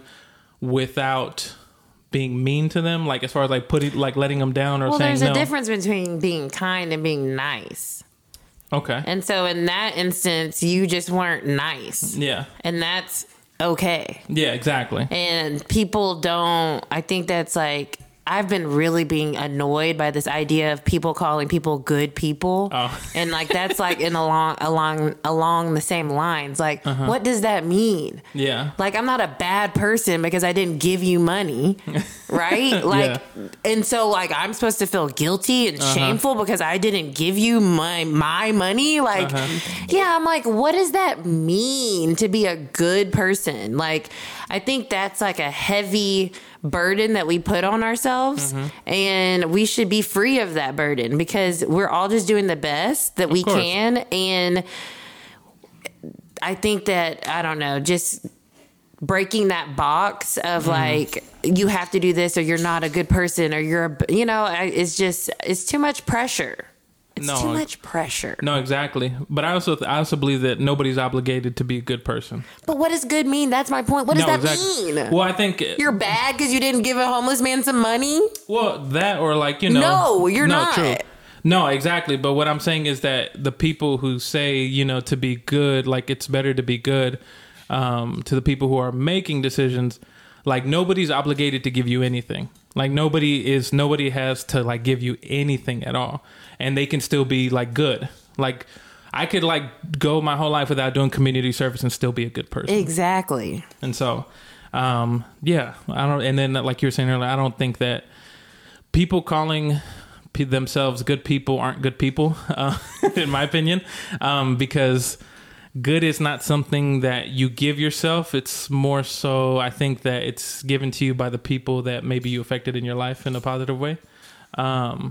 without being mean to them? Like, as far as like putting, like letting them down or Well, saying there's no. a difference between being kind and being nice. Okay. And so in that instance, you just weren't nice. Yeah. And that's okay. Yeah, exactly. And people don't, I think that's like, I've been really being annoyed by this idea of people calling people good people. Oh. And like, that's like in along, along, along the same lines. Like, what does that mean? Yeah. Like, I'm not a bad person because I didn't give you money. right? Like, Yeah. and so like I'm supposed to feel guilty and Uh-huh. shameful because I didn't give you my my money. Like, Uh-huh. yeah, I'm like, what does that mean to be a good person? Like, I think that's like a heavy burden that we put on ourselves, Mm-hmm. and we should be free of that burden because we're all just doing the best that we course. can. And I think that, I don't know, just breaking that box of Mm-hmm. like, you have to do this or you're not a good person or you're, a, you know, I- it's just, it's too much pressure. It's No. too much pressure. No, exactly. But I also I also believe that nobody's obligated to be a good person. But what does good mean? That's my point. What does no, that exactly. mean? Well, I think You're bad because you didn't give a homeless man some money? well that or like you know No, you're no, not. True. No, exactly. But what I'm saying is that the people who say you know to be good, like it's better to be good, um, to the people who are making decisions, like nobody's obligated to give you anything. Like nobody is nobody has to like give you anything at all, and they can still be like good. Like I could like go my whole life without doing community service and still be a good person. Exactly. And so, um, yeah, I don't. And then, like you were saying earlier, I don't think that people calling p- themselves good people aren't good people, uh, in my opinion, um, because good is not something that you give yourself. It's more so, I think that it's given to you by the people that maybe you affected in your life in a positive way. Um,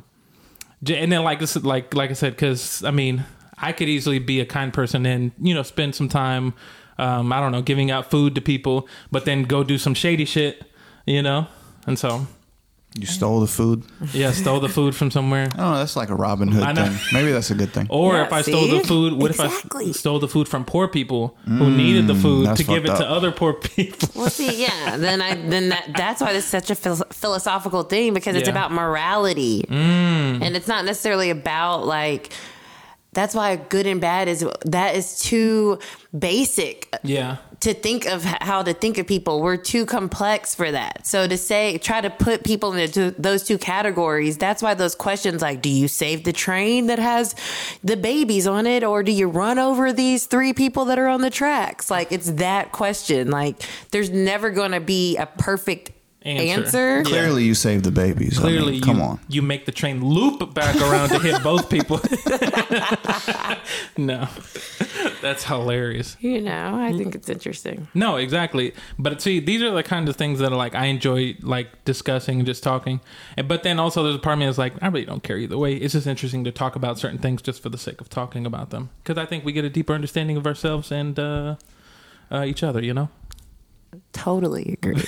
j- and then, like this, like like I said, because I mean, I could easily be a kind person and you know spend some time. Um, I don't know, giving out food to people, but then go do some shady shit, you know? And so, You stole the food. yeah, stole the food from somewhere. Oh, that's like a Robin Hood I know. thing. Maybe that's a good thing. Or Yeah, if I stole see? the food, what Exactly. if I s- stole the food from poor people who needed the food that's to give it fucked to up. other poor people? Well, see, yeah, then I then that, that's why it's such a phil- philosophical thing because it's Yeah. about morality, and it's not necessarily about like. That's why good and bad is that is too basic Yeah. to think of h- how to think of people. We're too complex for that. So to say, try to put people into those two categories, that's why those questions like, do you save the train that has the babies on it? Or do you run over these three people that are on the tracks? Like, it's that question. Like, there's never going to be a perfect Answer. answer. Yeah. Clearly, you saved the babies. I Clearly, mean, come you, on. you make the train loop back around to hit both people. No, that's hilarious. You know, I think it's interesting. No, exactly. But see, these are the kind of things that are like I enjoy like discussing and just talking. And but then also there's a part of me that's like I really don't care either way. It's just interesting to talk about certain things just for the sake of talking about them because I think we get a deeper understanding of ourselves and uh, uh, each other. You know. Totally agree.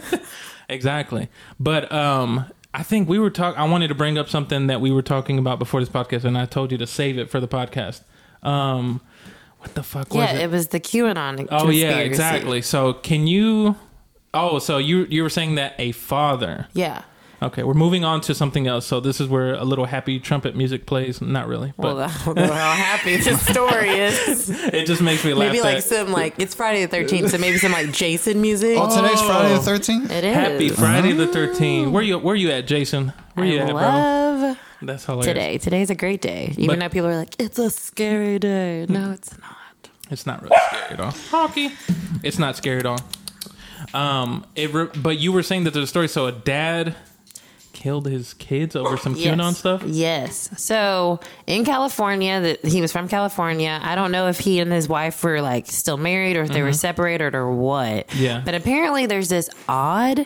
Exactly. But um, I think we were talking, I wanted to bring up something that we were talking about before this podcast, and I told you to save it for the podcast. Um, what the fuck was Yeah, it? it was the QAnon. Oh, yeah, conspiracy. exactly. So can you, oh, so you, you were saying that a father. Yeah. Okay, we're moving on to something else. So this is where a little happy trumpet music plays. Not really, but Well, I don't know how happy this story is. it just makes me laugh. Maybe like that- some like it's Friday the thirteenth, so maybe some like Jason music. Oh, today's Friday the thirteenth? It is. Happy Friday the thirteenth. Where you, where you at, Jason? Where you I at, bro? love That's hilarious. today. Today's a great day. Even But- though people are like, it's a scary day. No, it's not. It's not really scary at all. Hockey. It's not scary at all. Um, it re- but you were saying that there's a story. So a dad killed his kids over some QAnon Yes. stuff. Yes. So in California, that he was from California. I don't know if he and his wife were like still married or if they were separated or what. Yeah. But apparently there's this odd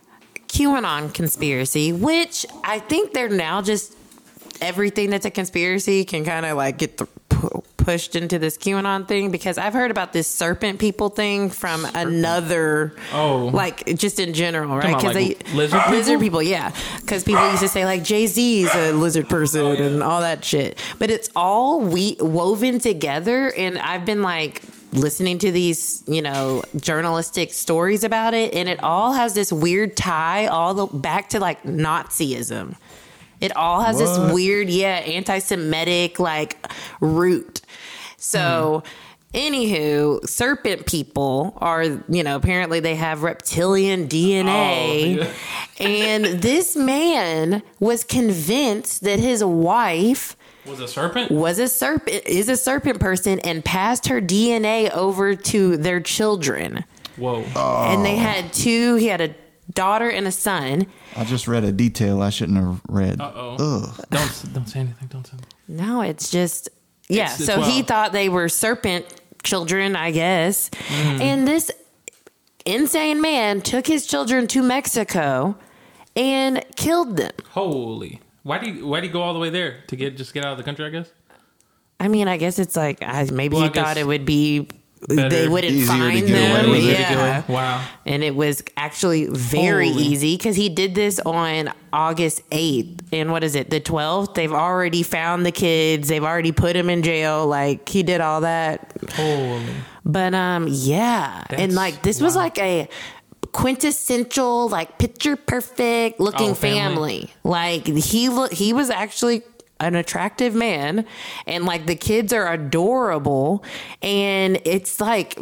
QAnon conspiracy, which I think they're now just everything that's a conspiracy can kind of like get th- pu- pushed into this QAnon thing because I've heard about this serpent people thing from another, Oh. like just in general, right? on, like, they lizard people? lizard people, yeah, because people used to say like Jay Z's a lizard person Oh, yeah. and all that shit, but it's all we woven together, and I've been like listening to these, you know, journalistic stories about it, and it all has this weird tie all the back to like Nazism. It all has What? this weird, yeah, anti-Semitic like root. So, anywho, serpent people are, you know, apparently they have reptilian D N A. Oh, yeah. And this man was convinced that his wife Was a serpent? was a serpent, is a serpent person, and passed her D N A over to their children. Whoa. And they had two, he had a daughter and a son. I just read a detail I shouldn't have read. Uh-oh. Ugh. Don't don't say anything. Don't say anything. No, it's just yeah. It's- it's so he wild. thought they were serpent children, I guess. Mm. And this insane man took his children to Mexico and killed them. Holy. Why do you why do you go all the way there to get just get out of the country, I guess? I mean, I guess it's like I, maybe Well, he I guess thought it would be better, they wouldn't easier to find get them. away with it. Yeah. Wow. And it was actually very Holy. easy because he did this on August eighth. And what is it, the twelfth? They've already found the kids. They've already put them in jail. Like, he did all that. Holy. But, um, yeah. and, That's like, this was wild. like a quintessential, like, picture perfect looking Oh, family. family. Like, he look, he was actually an attractive man, and like the kids are adorable, and it's like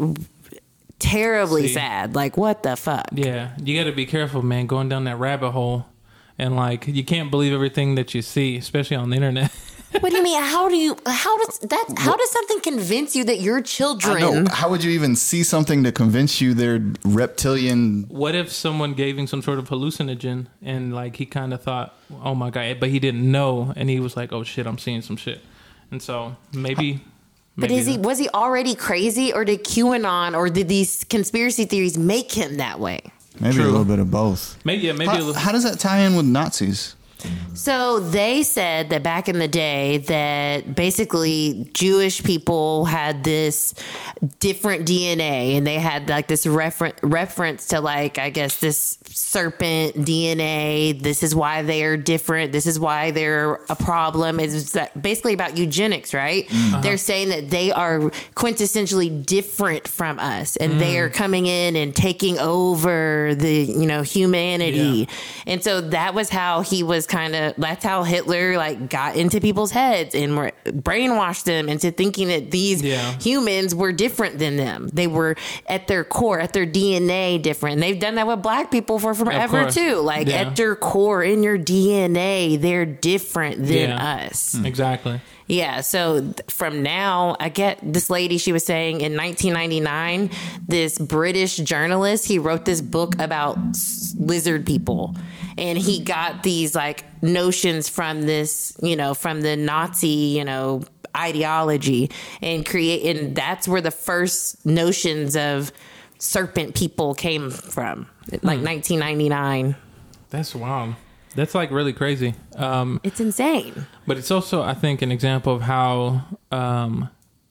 terribly See. sad. Like, what the fuck? Yeah. You gotta be careful, man, going down that rabbit hole. And like you can't believe everything that you see, especially on the internet. What do you mean? How do you? How does that? How does something convince you that your I children? know. How would you even see something to convince you they're reptilian? What if someone gave him some sort of hallucinogen and like he kind of thought, oh my God, but he didn't know. And he was like, oh shit, I'm seeing some shit. And so maybe. But maybe is he? Was he already crazy, or did QAnon or did these conspiracy theories make him that way? Maybe True. a little bit of both. Maybe, yeah, maybe a How, little. how does that tie in with Nazis? So they said that back in the day that basically Jewish people had this different D N A, and they had like this refer- reference to like, I guess, this serpent D N A. This is why they're different. This is why they're a problem. It's basically about eugenics, right? Uh-huh. They're saying that they are quintessentially different from us, and they are coming in and taking over the, you know, humanity. Yeah. And so that was how he was kind of, that's how Hitler like got into people's heads and were, brainwashed them into thinking that these Yeah. humans were different than them. They were at their core, at their D N A different. And they've done that with black people for forever course. too. Like Yeah. at their core, in your D N A, they're different than Yeah. us. Exactly. Yeah, so th- from now, I get this lady, she was saying in nineteen ninety-nine, this British journalist, he wrote this book about s- lizard people. And he got these like notions from this, you know, from the Nazi, you know, ideology, and create, and that's where the first notions of serpent people came from, like nineteen ninety-nine. That's wild. That's like really crazy. Um, It's insane. But it's also, I think, an example of how um,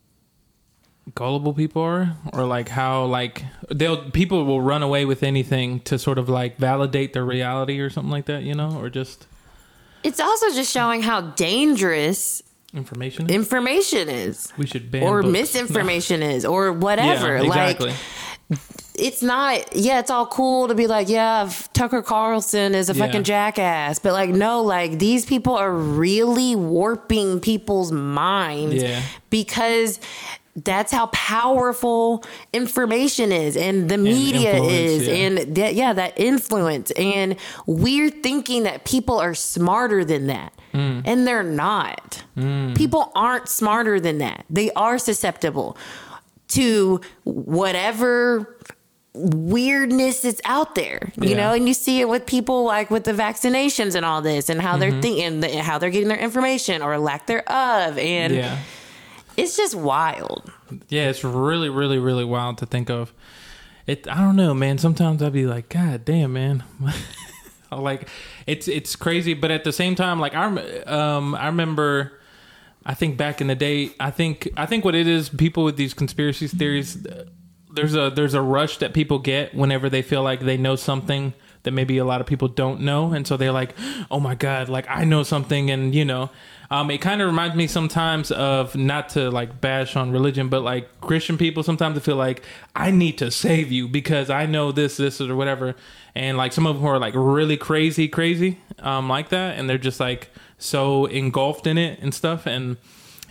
gullible people are, or like how like they'll people will run away with anything to sort of like validate their reality or something like that, you know, or just It's also just showing how dangerous information. information is, We should ban or books. misinformation is, or whatever. Yeah, exactly. Like, it's not, yeah, it's all cool to be like, yeah, Tucker Carlson is a Yeah. fucking jackass. But like, no, like these people are really warping people's minds Yeah. because that's how powerful information is, and the media influence, is, yeah. and that, yeah, that influence. And we're thinking that people are smarter than that. Mm. And they're not. People aren't smarter than that. They are susceptible to whatever weirdness that's out there, you Yeah. know, and you see it with people like with the vaccinations and all this, and how Mm-hmm. they're thinking, and how they're getting their information or lack thereof. And Yeah. it's just wild. Yeah, it's really, really, really wild to think of. It. I don't know, man. Sometimes I'd be like, God damn, man. Like, it's it's crazy, but at the same time, like I rem- um I remember, I think back in the day, I think I think what it is, people with these conspiracy theories, there's a there's a rush that people get whenever they feel like they know something that maybe a lot of people don't know, and so they're like, oh my God, like I know something, and you know. Um, it kind of reminds me sometimes of, not to like bash on religion, but like Christian people sometimes I feel like I need to save you because I know this, this, or whatever. And like some of them are like really crazy, crazy, um, like that. And they're just like so engulfed in it and stuff. And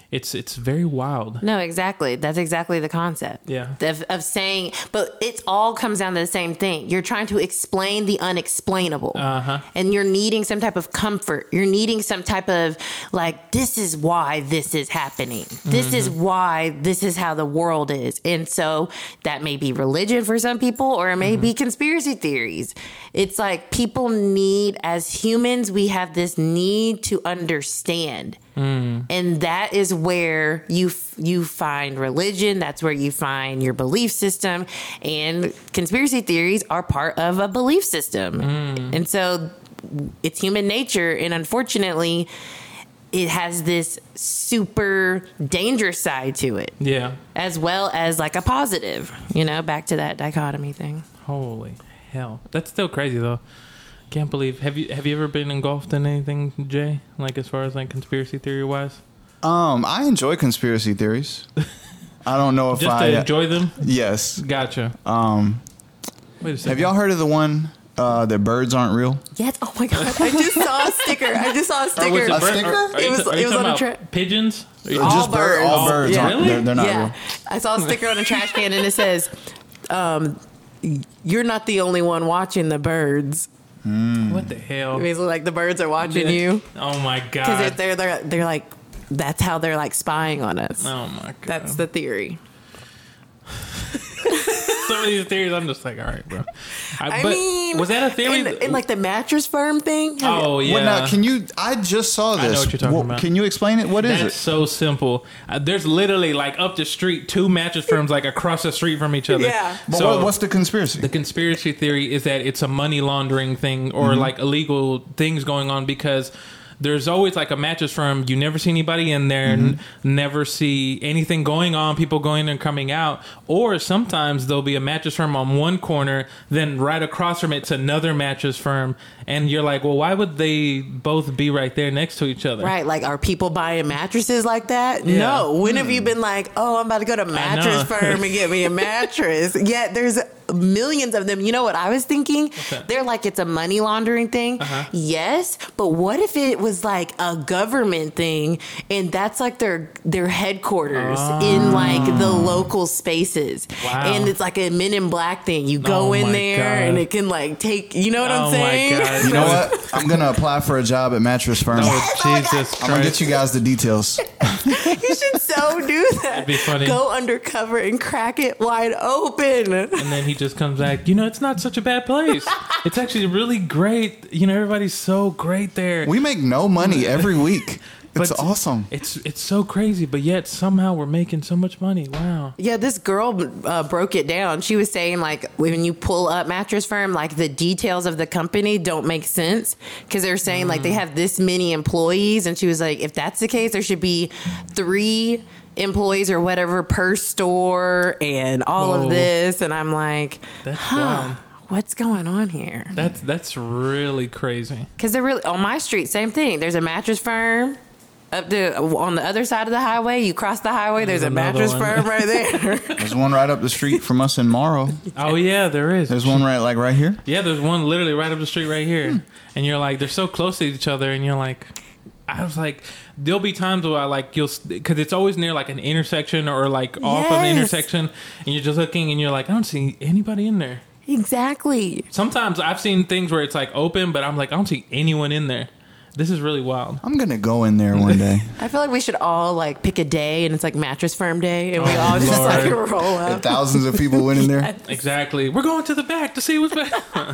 it's it's very wild. No, exactly. That's exactly the concept. Yeah. Of, of saying, but it all comes down to the same thing. You're trying to explain the unexplainable. Uh-huh. And you're needing some type of comfort. You're needing some type of, like, this is why this is happening. This mm-hmm. is why this is how the world is. And so that may be religion for some people, or it may mm-hmm. be conspiracy theories. It's like people need, as humans, we have this need to understand. Mm. And that is where you you find religion. That's where you find your belief system. And conspiracy theories are part of a belief system. Mm. And so it's human nature. And unfortunately, it has this super dangerous side to it. Yeah. As well as like a positive, you know, back to that dichotomy thing. Holy hell. That's still crazy, though. Can't believe. Have you have you ever been engulfed in anything, Jay? Like as far as like conspiracy theory wise? Um, I enjoy conspiracy theories. I don't know if Just I to enjoy them. Yes. Gotcha. Um, Wait a second. Have y'all heard of the one uh, that birds aren't real? Yes. Oh my god! I just saw a sticker. I just saw a sticker. Or was it A bird- sticker? Are, are It was- ta- are you it was talking on a about tra- pigeons. Are you- All Just bird- birds. all birds. Yeah. Aren't, Really? they're, they're not yeah. real. I saw a sticker on a trash can and it says, um, "You're not the only one watching the birds." What the hell? Basically, like the birds are watching you Oh my because god. they're, they're they're like that's how they're like spying on us. Oh my god. That's the theory. Some of these theories, I'm just like, all right, bro. I but mean, was that a theory? in, in like the mattress firm thing? Have you- oh yeah. Well, now, can you? I just saw this. I know what you're talking Well, about. Can you explain it? What is That's it? so simple. Uh, there's literally like up the street two mattress firms like across the street from each other. Yeah. But So what, what's the conspiracy? the conspiracy theory is that it's a money laundering thing or Mm-hmm. like illegal things going on because there's always like a mattress firm. You never see anybody in there, Mm-hmm. n- never see anything going on, people going and coming out. Or sometimes there'll be a mattress firm on one corner, then right across from it's another mattress firm. And you're like, well, why would they both be right there next to each other? Right, like are people buying mattresses like that? Yeah. No. When have you been like, oh, I'm about to go to mattress firm and get me a mattress? Yet there's millions of them. You know what I was thinking? that? They're like it's a money laundering thing. Uh-huh. Yes, but what if it was like a government thing and that's like their their headquarters in like the local spaces. Wow. And it's like a Men in Black thing. You go Oh in my there God. and it can like take, you know what Oh I'm my saying? God. You know what? I'm gonna apply for a job at Mattress Firm. Oh, Jesus Christ. I'm gonna get you guys the details. You should so do that. That'd be funny. Go undercover and crack it wide open. And then he just comes back, you know, it's not such a bad place. It's actually really great. You know, everybody's so great there. We make no money every week. It's But awesome. It's it's so crazy, but yet somehow we're making so much money. Wow. Yeah, this girl uh, broke it down. She was saying, like, when you pull up Mattress Firm, like, the details of the company don't make sense because they're saying, like, they have this many employees. And she was like, if that's the case, there should be three employees or whatever per store and all Whoa. of this. And I'm like, That's huh, wild. what's going on here? That's that's really crazy. Because they're really on my street, same thing. There's a mattress firm up to on the other side of the highway. You cross the highway. There's, There's a another mattress one. firm right there. There's one right up the street from us in Morrow. Oh yeah, there is. There's one right like right here. Yeah, there's one literally right up the street right here. And you're like, they're so close to each other, and you're like, I was like, there'll be times where I like you'll because it's always near like an intersection or like off of an Yes. intersection, and you're just looking and you're like, I don't see anybody in there. Exactly. Sometimes I've seen things where it's like open, but I'm like, I don't see anyone in there. This is really wild. I'm gonna go in there one day. I feel like we should all like pick a day and it's like Mattress Firm Day and we Oh, all just like Lord. roll And up. thousands of people went in there. Exactly. We're going to the back to see what's back.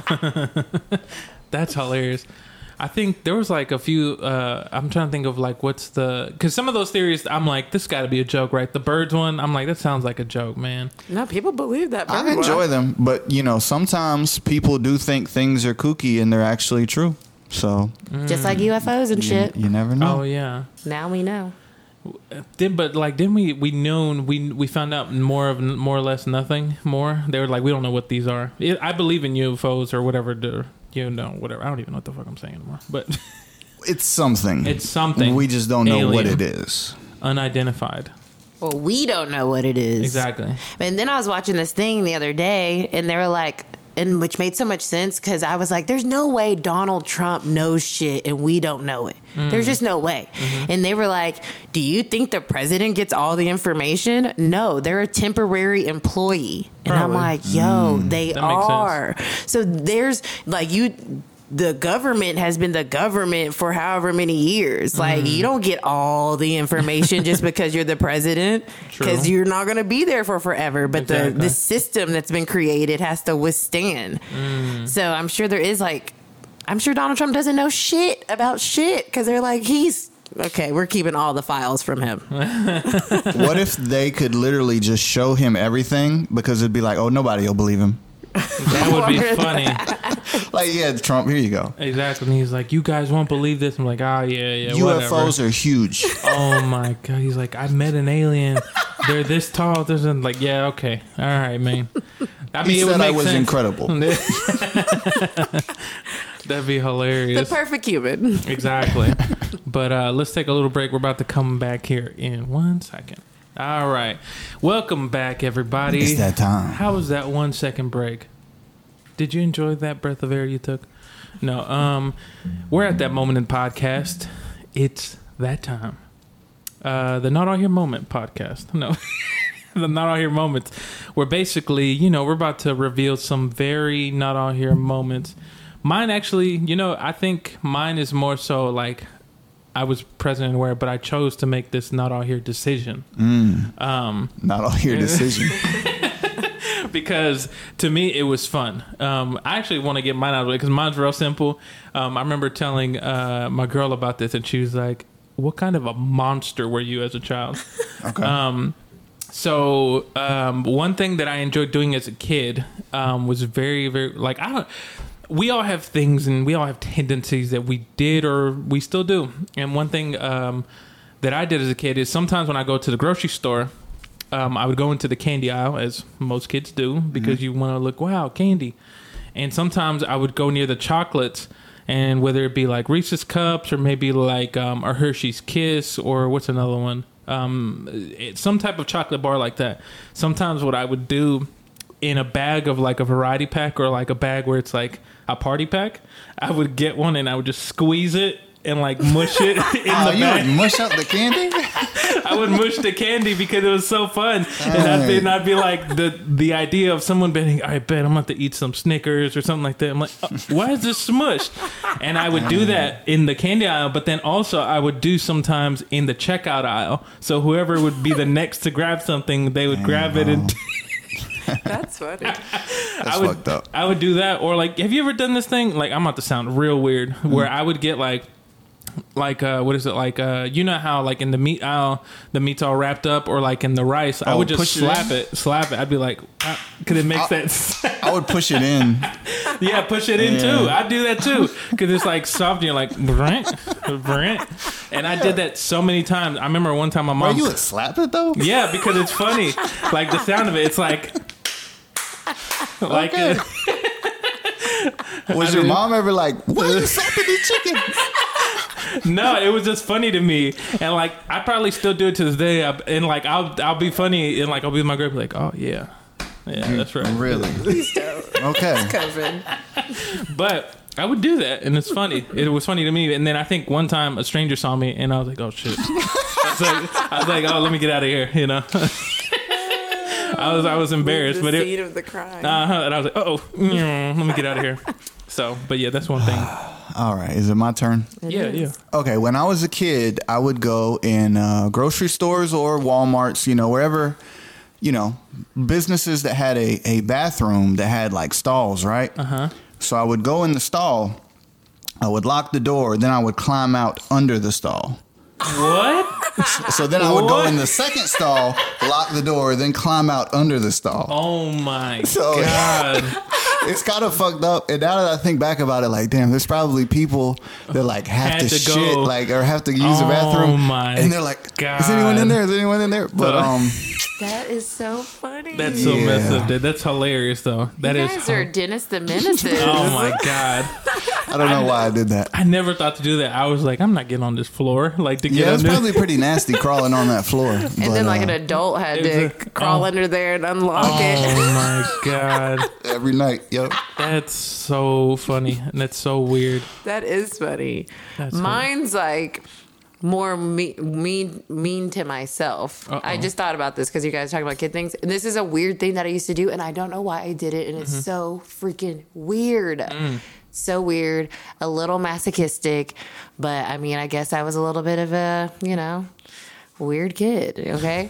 That's hilarious. I think there was like a few. Uh, I'm trying to think of like what's the because some of those theories I'm like this got to be a joke, right? The birds one, I'm like that sounds like a joke, man. No, people believe that. I very enjoy well. them, but you know, sometimes people do think things are kooky and they're actually true. So Just like U F Os and you, shit. you never know. Oh yeah. Now we know. Did but like didn't we we known we we found out more of more or less nothing more. They were like we don't know what these are. It, I believe in U F Os or whatever. The, you know whatever. I don't even know what the fuck I'm saying anymore. But It's something. it's something. We just don't know what alien, it is. Unidentified. Well, we don't know what it is. Exactly. And then I was watching this thing the other day and they were like, and which made so much sense because I was like, there's no way Donald Trump knows shit and we don't know it. Mm. There's just no way. Mm-hmm. And they were like, do you think the president gets all the information? No, they're a temporary employee. And Probably. I'm like, yo, mm. they are. So there's like you... The government has been the government for however many years. Like, mm. you don't get all the information just because you're the president, because you're not going to be there for forever. But exactly. the, the system that's been created has to withstand. Mm. So I'm sure there is like, I'm sure Donald Trump doesn't know shit about shit because they're like, he's okay, we're keeping all the files from him. What if they could literally just show him everything because it'd be like, oh, nobody will believe him. That would be funny. Like, yeah, Trump, here you go. Exactly. And he's like, you guys won't believe this. I'm like, oh, yeah, yeah, U F Os whatever. Are huge. Oh, my God. He's like, I met an alien. They're this tall. This and like, yeah, okay. All right, man. I mean, he it said would make I was sense. incredible. That'd be hilarious. The perfect human. Exactly. But uh, let's take a little break. We're about to come back here in one second. All right. Welcome back, everybody. It's that time. How was that one second break? Did you enjoy that breath of air you took? No. Um, we're at that moment in the podcast. It's that time. Uh, the Not All Here Moment podcast. No. The Not All Here Moments. Where basically, you know, we're about to reveal some very Not All Here moments. Mine actually, you know, I think mine is more so like I was present and aware, but I chose to make this Not All Here decision. Mm. Um, not All Here decision. Because to me, it was fun. Um, I actually want to get mine out of the way because mine's real simple. Um, I remember telling uh, my girl about this, and she was like, what kind of a monster were you as a child? Okay. Um, so um, one thing that I enjoyed doing as a kid um, was very, very, like, I don't, we all have things and we all have tendencies that we did or we still do. And one thing um, that I did as a kid is sometimes when I go to the grocery store, Um, I would go into the candy aisle, as most kids do, because mm-hmm. you want to look, wow, candy. And sometimes I would go near the chocolates, and whether it be like Reese's Cups or maybe like um, a Hershey's Kiss or what's another one, um, it, some type of chocolate bar like that. Sometimes what I would do in a bag of like a variety pack or like a bag where it's like a party pack, I would get one and I would just squeeze it and like mush it in oh, the you bag. would mush up the candy? I would mush the candy because it was so fun. And I'd be, and I'd be like, the the idea of someone being, I bet I'm going to eat some Snickers or something like that. I'm like, oh, why is this smushed? And I would do that in the candy aisle, but then also I would do sometimes in the checkout aisle. So whoever would be the next to grab something, they would grab it and... That's funny. That's I would, fucked up. I would do that. Or like, have you ever done this thing? Like, I'm about to sound real weird, where I would get like, like uh what is it like uh you know how like in the meat aisle the meat's all wrapped up, or like in the rice oh, I would just slap it, it slap it I'd be like, because it makes sense. I would push it in. Yeah, push it in yeah. too. I'd do that too because it's like soft and you're like brant, brant. And I did that so many times. I remember one time my mom, Bro, you would slap it though? Yeah, because it's funny. Like the sound of it, it's like like okay. it, was I your mean, mom ever like, why are you slapping the chicken? No, it was just funny to me, and like I probably still do it to this day. And like I'll I'll be funny, and like I'll be with my girl, like, oh yeah, yeah, that's right. Really? Please don't. Okay. COVID. But I would do that, and it's funny. It was funny to me, and then I think one time a stranger saw me, and I was like, oh shit. I was like, I was like, oh, let me get out of here, you know. I was I was embarrassed, the but scene it, of the crime. Uh-huh, and I was like, oh, let me get out of here. So, but yeah, that's one thing. All right, is it my turn? It yeah, is. yeah. Okay, when I was a kid, I would go in uh, grocery stores or Walmarts, you know, wherever, you know, businesses that had a, a bathroom that had like stalls, right? Uh-huh. So I would go in the stall, I would lock the door, then I would climb out under the stall. What? So then I would go in the second stall, lock the door, then climb out under the stall. Oh my so, God. It's kind of fucked up. And now that I think back about it, like, damn, there's probably people that like have Had to, to shit, go. like, or have to use Oh the bathroom. my and they're like, God. Is anyone in there? Is anyone in there? But um, That is so funny. That's so Yeah. messed up, dude. That's hilarious, though. That you is. guys are Dennis the Menace. Oh my god! I don't know why I did that. I never thought to do that. I was like, I'm not getting on this floor. Like to get Yeah, it's under. probably pretty nasty crawling on that floor. And then like an adult had to It's a- crawl oh. under there and unlock Oh it. my god! every night. Yep. That's so funny, and that's so weird. That is funny. That's Mine's like more me- mean mean to myself. Uh-oh. I just thought about this because you guys talking about kid things. And this is a weird thing that I used to do, and I don't know why I did it, and it's Mm-hmm. so freaking weird. Mm. So weird, a little masochistic, but I mean, I guess I was a little bit of a, you know, weird kid, okay?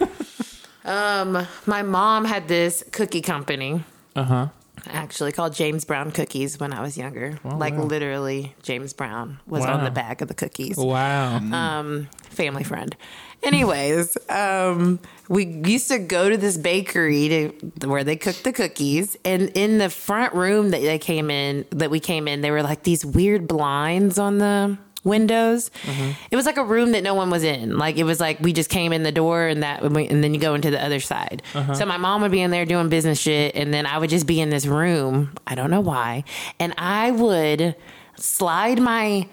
um, my mom had this cookie company. Uh huh. Actually, called James Brown Cookies when I was younger. like wow. literally, James Brown was Wow. on the back of the cookies. Wow. Um, family friend. Anyways, um, we used to go to this bakery to where they cooked the cookies, and in the front room that they came in, that we came in, there were like these weird blinds on the windows. It was like a room that no one was in. Like it was like we just came in the door and that, and then you go into the other side. So my mom would be in there doing business shit, and then I would just be in this room. I don't know why, and I would slide my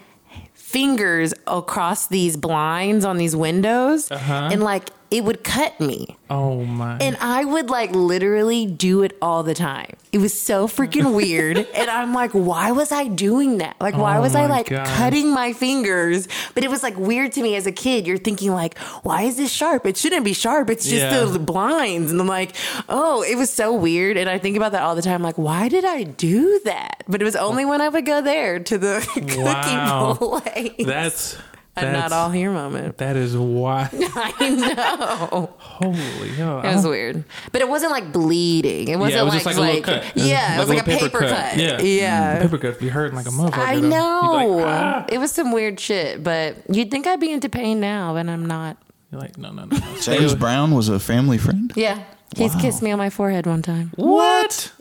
fingers across these blinds on these windows, and like it would cut me. Oh my. And I would like literally do it all the time. It was so freaking weird. And I'm like, why was I doing that? Like, why Oh was I my like God. cutting my fingers? But it was like weird to me as a kid. You're thinking like, why is this sharp? It shouldn't be sharp. It's just Yeah. the blinds. And I'm like, oh, it was so weird. And I think about that all the time. Like, why did I do that? But it was only when I would go there to the Wow. cookie place. That's a that's not all here moment. that is why. I know. Holy hell! It was weird, but it wasn't like bleeding. It wasn't Yeah, it was like, just like a little like- cut. yeah, it was like, little a paper, cut. Yeah, yeah. Paper cut be hurting like a motherfucker. I though. know. You'd be like, ah. It was some weird shit, but you'd think I'd be into pain now, but I'm not. You're like, no, no, no. no. James Brown was a family friend. Yeah, he's Wow. kissed me on my forehead one time. What?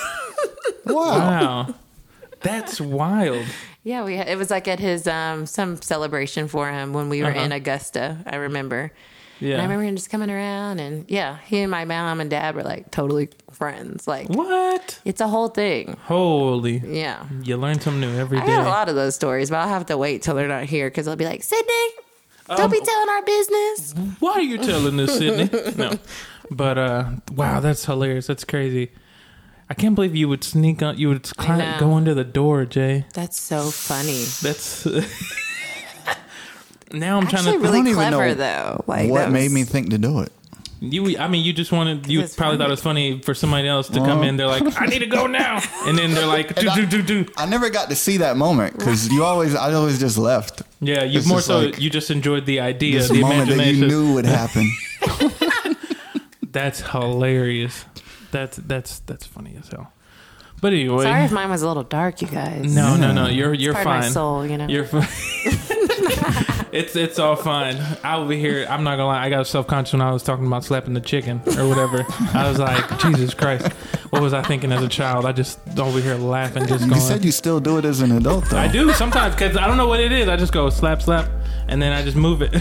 Wow. Wow, that's wild. Yeah, we had, it was like at his um some celebration for him when we were Uh-huh. in Augusta. I remember. And I Yeah. remember him just coming around, and yeah, he and my mom and dad were like totally friends. Like What? it's a whole thing. Holy. Yeah. You learn something new every I day. got a lot of those stories, but I'll have to wait till they're not here because they'll be like, Sydney, don't be telling our business. Why are you telling this, Sydney? No. But uh wow, that's hilarious. That's crazy. I can't believe you would sneak on you would climb, know. go under the door, Jay. That's so funny. That's Now I'm trying Actually, to I really don't even clever know though. Like what that made was- me think to do it? You, I mean, you just wanted. You was probably funny. thought it was funny for somebody else to come Well. in. They're like, "I need to go now," and then they're like, "Do And I- do do do." I never got to see that moment because you always, I always just left. Yeah, you It's more just so. like you just enjoyed the idea, This the moment that imagination. you knew would happen. That's hilarious. That's that's that's funny as hell. But anyway, Sorry if mine was a little dark, you guys. no, no, no. You're you're Part fine. of my soul, you know. You're fine. It's it's all fine. I will be here. I'm not gonna lie. I got self conscious when I was talking about slapping the chicken or whatever. I was like, Jesus Christ, what was I thinking as a child? I just over here laughing, just You going. said you still do it as an adult, though. I do sometimes because I don't know what it is. I just go slap, slap, and then I just move it.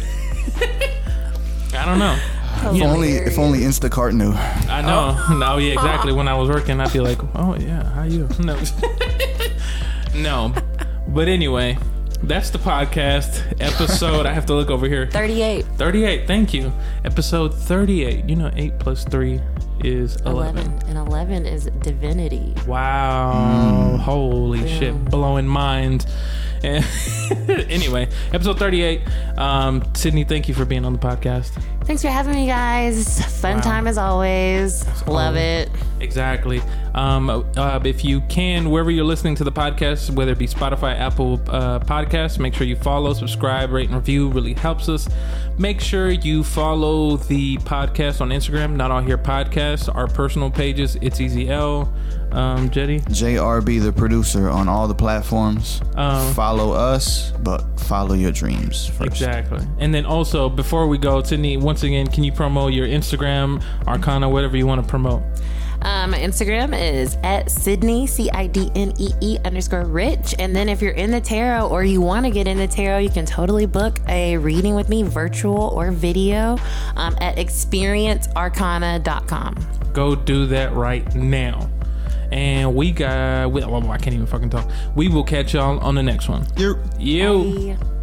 I don't know. If only, if only Instacart knew. I know. No, yeah, exactly. When I was working, I'd be like, "Oh yeah, how you?" No, no. But anyway, that's the podcast episode. I have to look over here. thirty-eight. thirty-eight. Thank you. Episode thirty-eight. You know, eight plus three is eleven. eleven. And eleven is divinity. Wow. Holy shit. Blowing minds. And anyway, episode thirty-eight. Um, Sydney, thank you for being on the podcast. Thanks for having me, guys. Fun Wow. time as always. Love it. Exactly. Um, uh, if you can, wherever you're listening to the podcast, whether it be Spotify, Apple uh, Podcasts, make sure you follow, subscribe, rate, and review. Really helps us. Make sure you follow the podcast on Instagram, Not All Here Podcast, our personal pages. It's Easy L. Um, Jetty. J R B, the producer, on all the platforms. Um, follow us, but follow your dreams first. Exactly. And then also, before we go, Sydney, once again, can you promote your Instagram, Arcana, whatever you want to promote? Um, my Instagram is at Sydney, C I D N E E underscore rich. And then if you're in the tarot or you want to get in the tarot, you can totally book a reading with me, virtual or video, um, at experience arcana dot com. Go do that right now. And we got, well, I can't even fucking talk. We will catch y'all on the next one. You. You. Bye.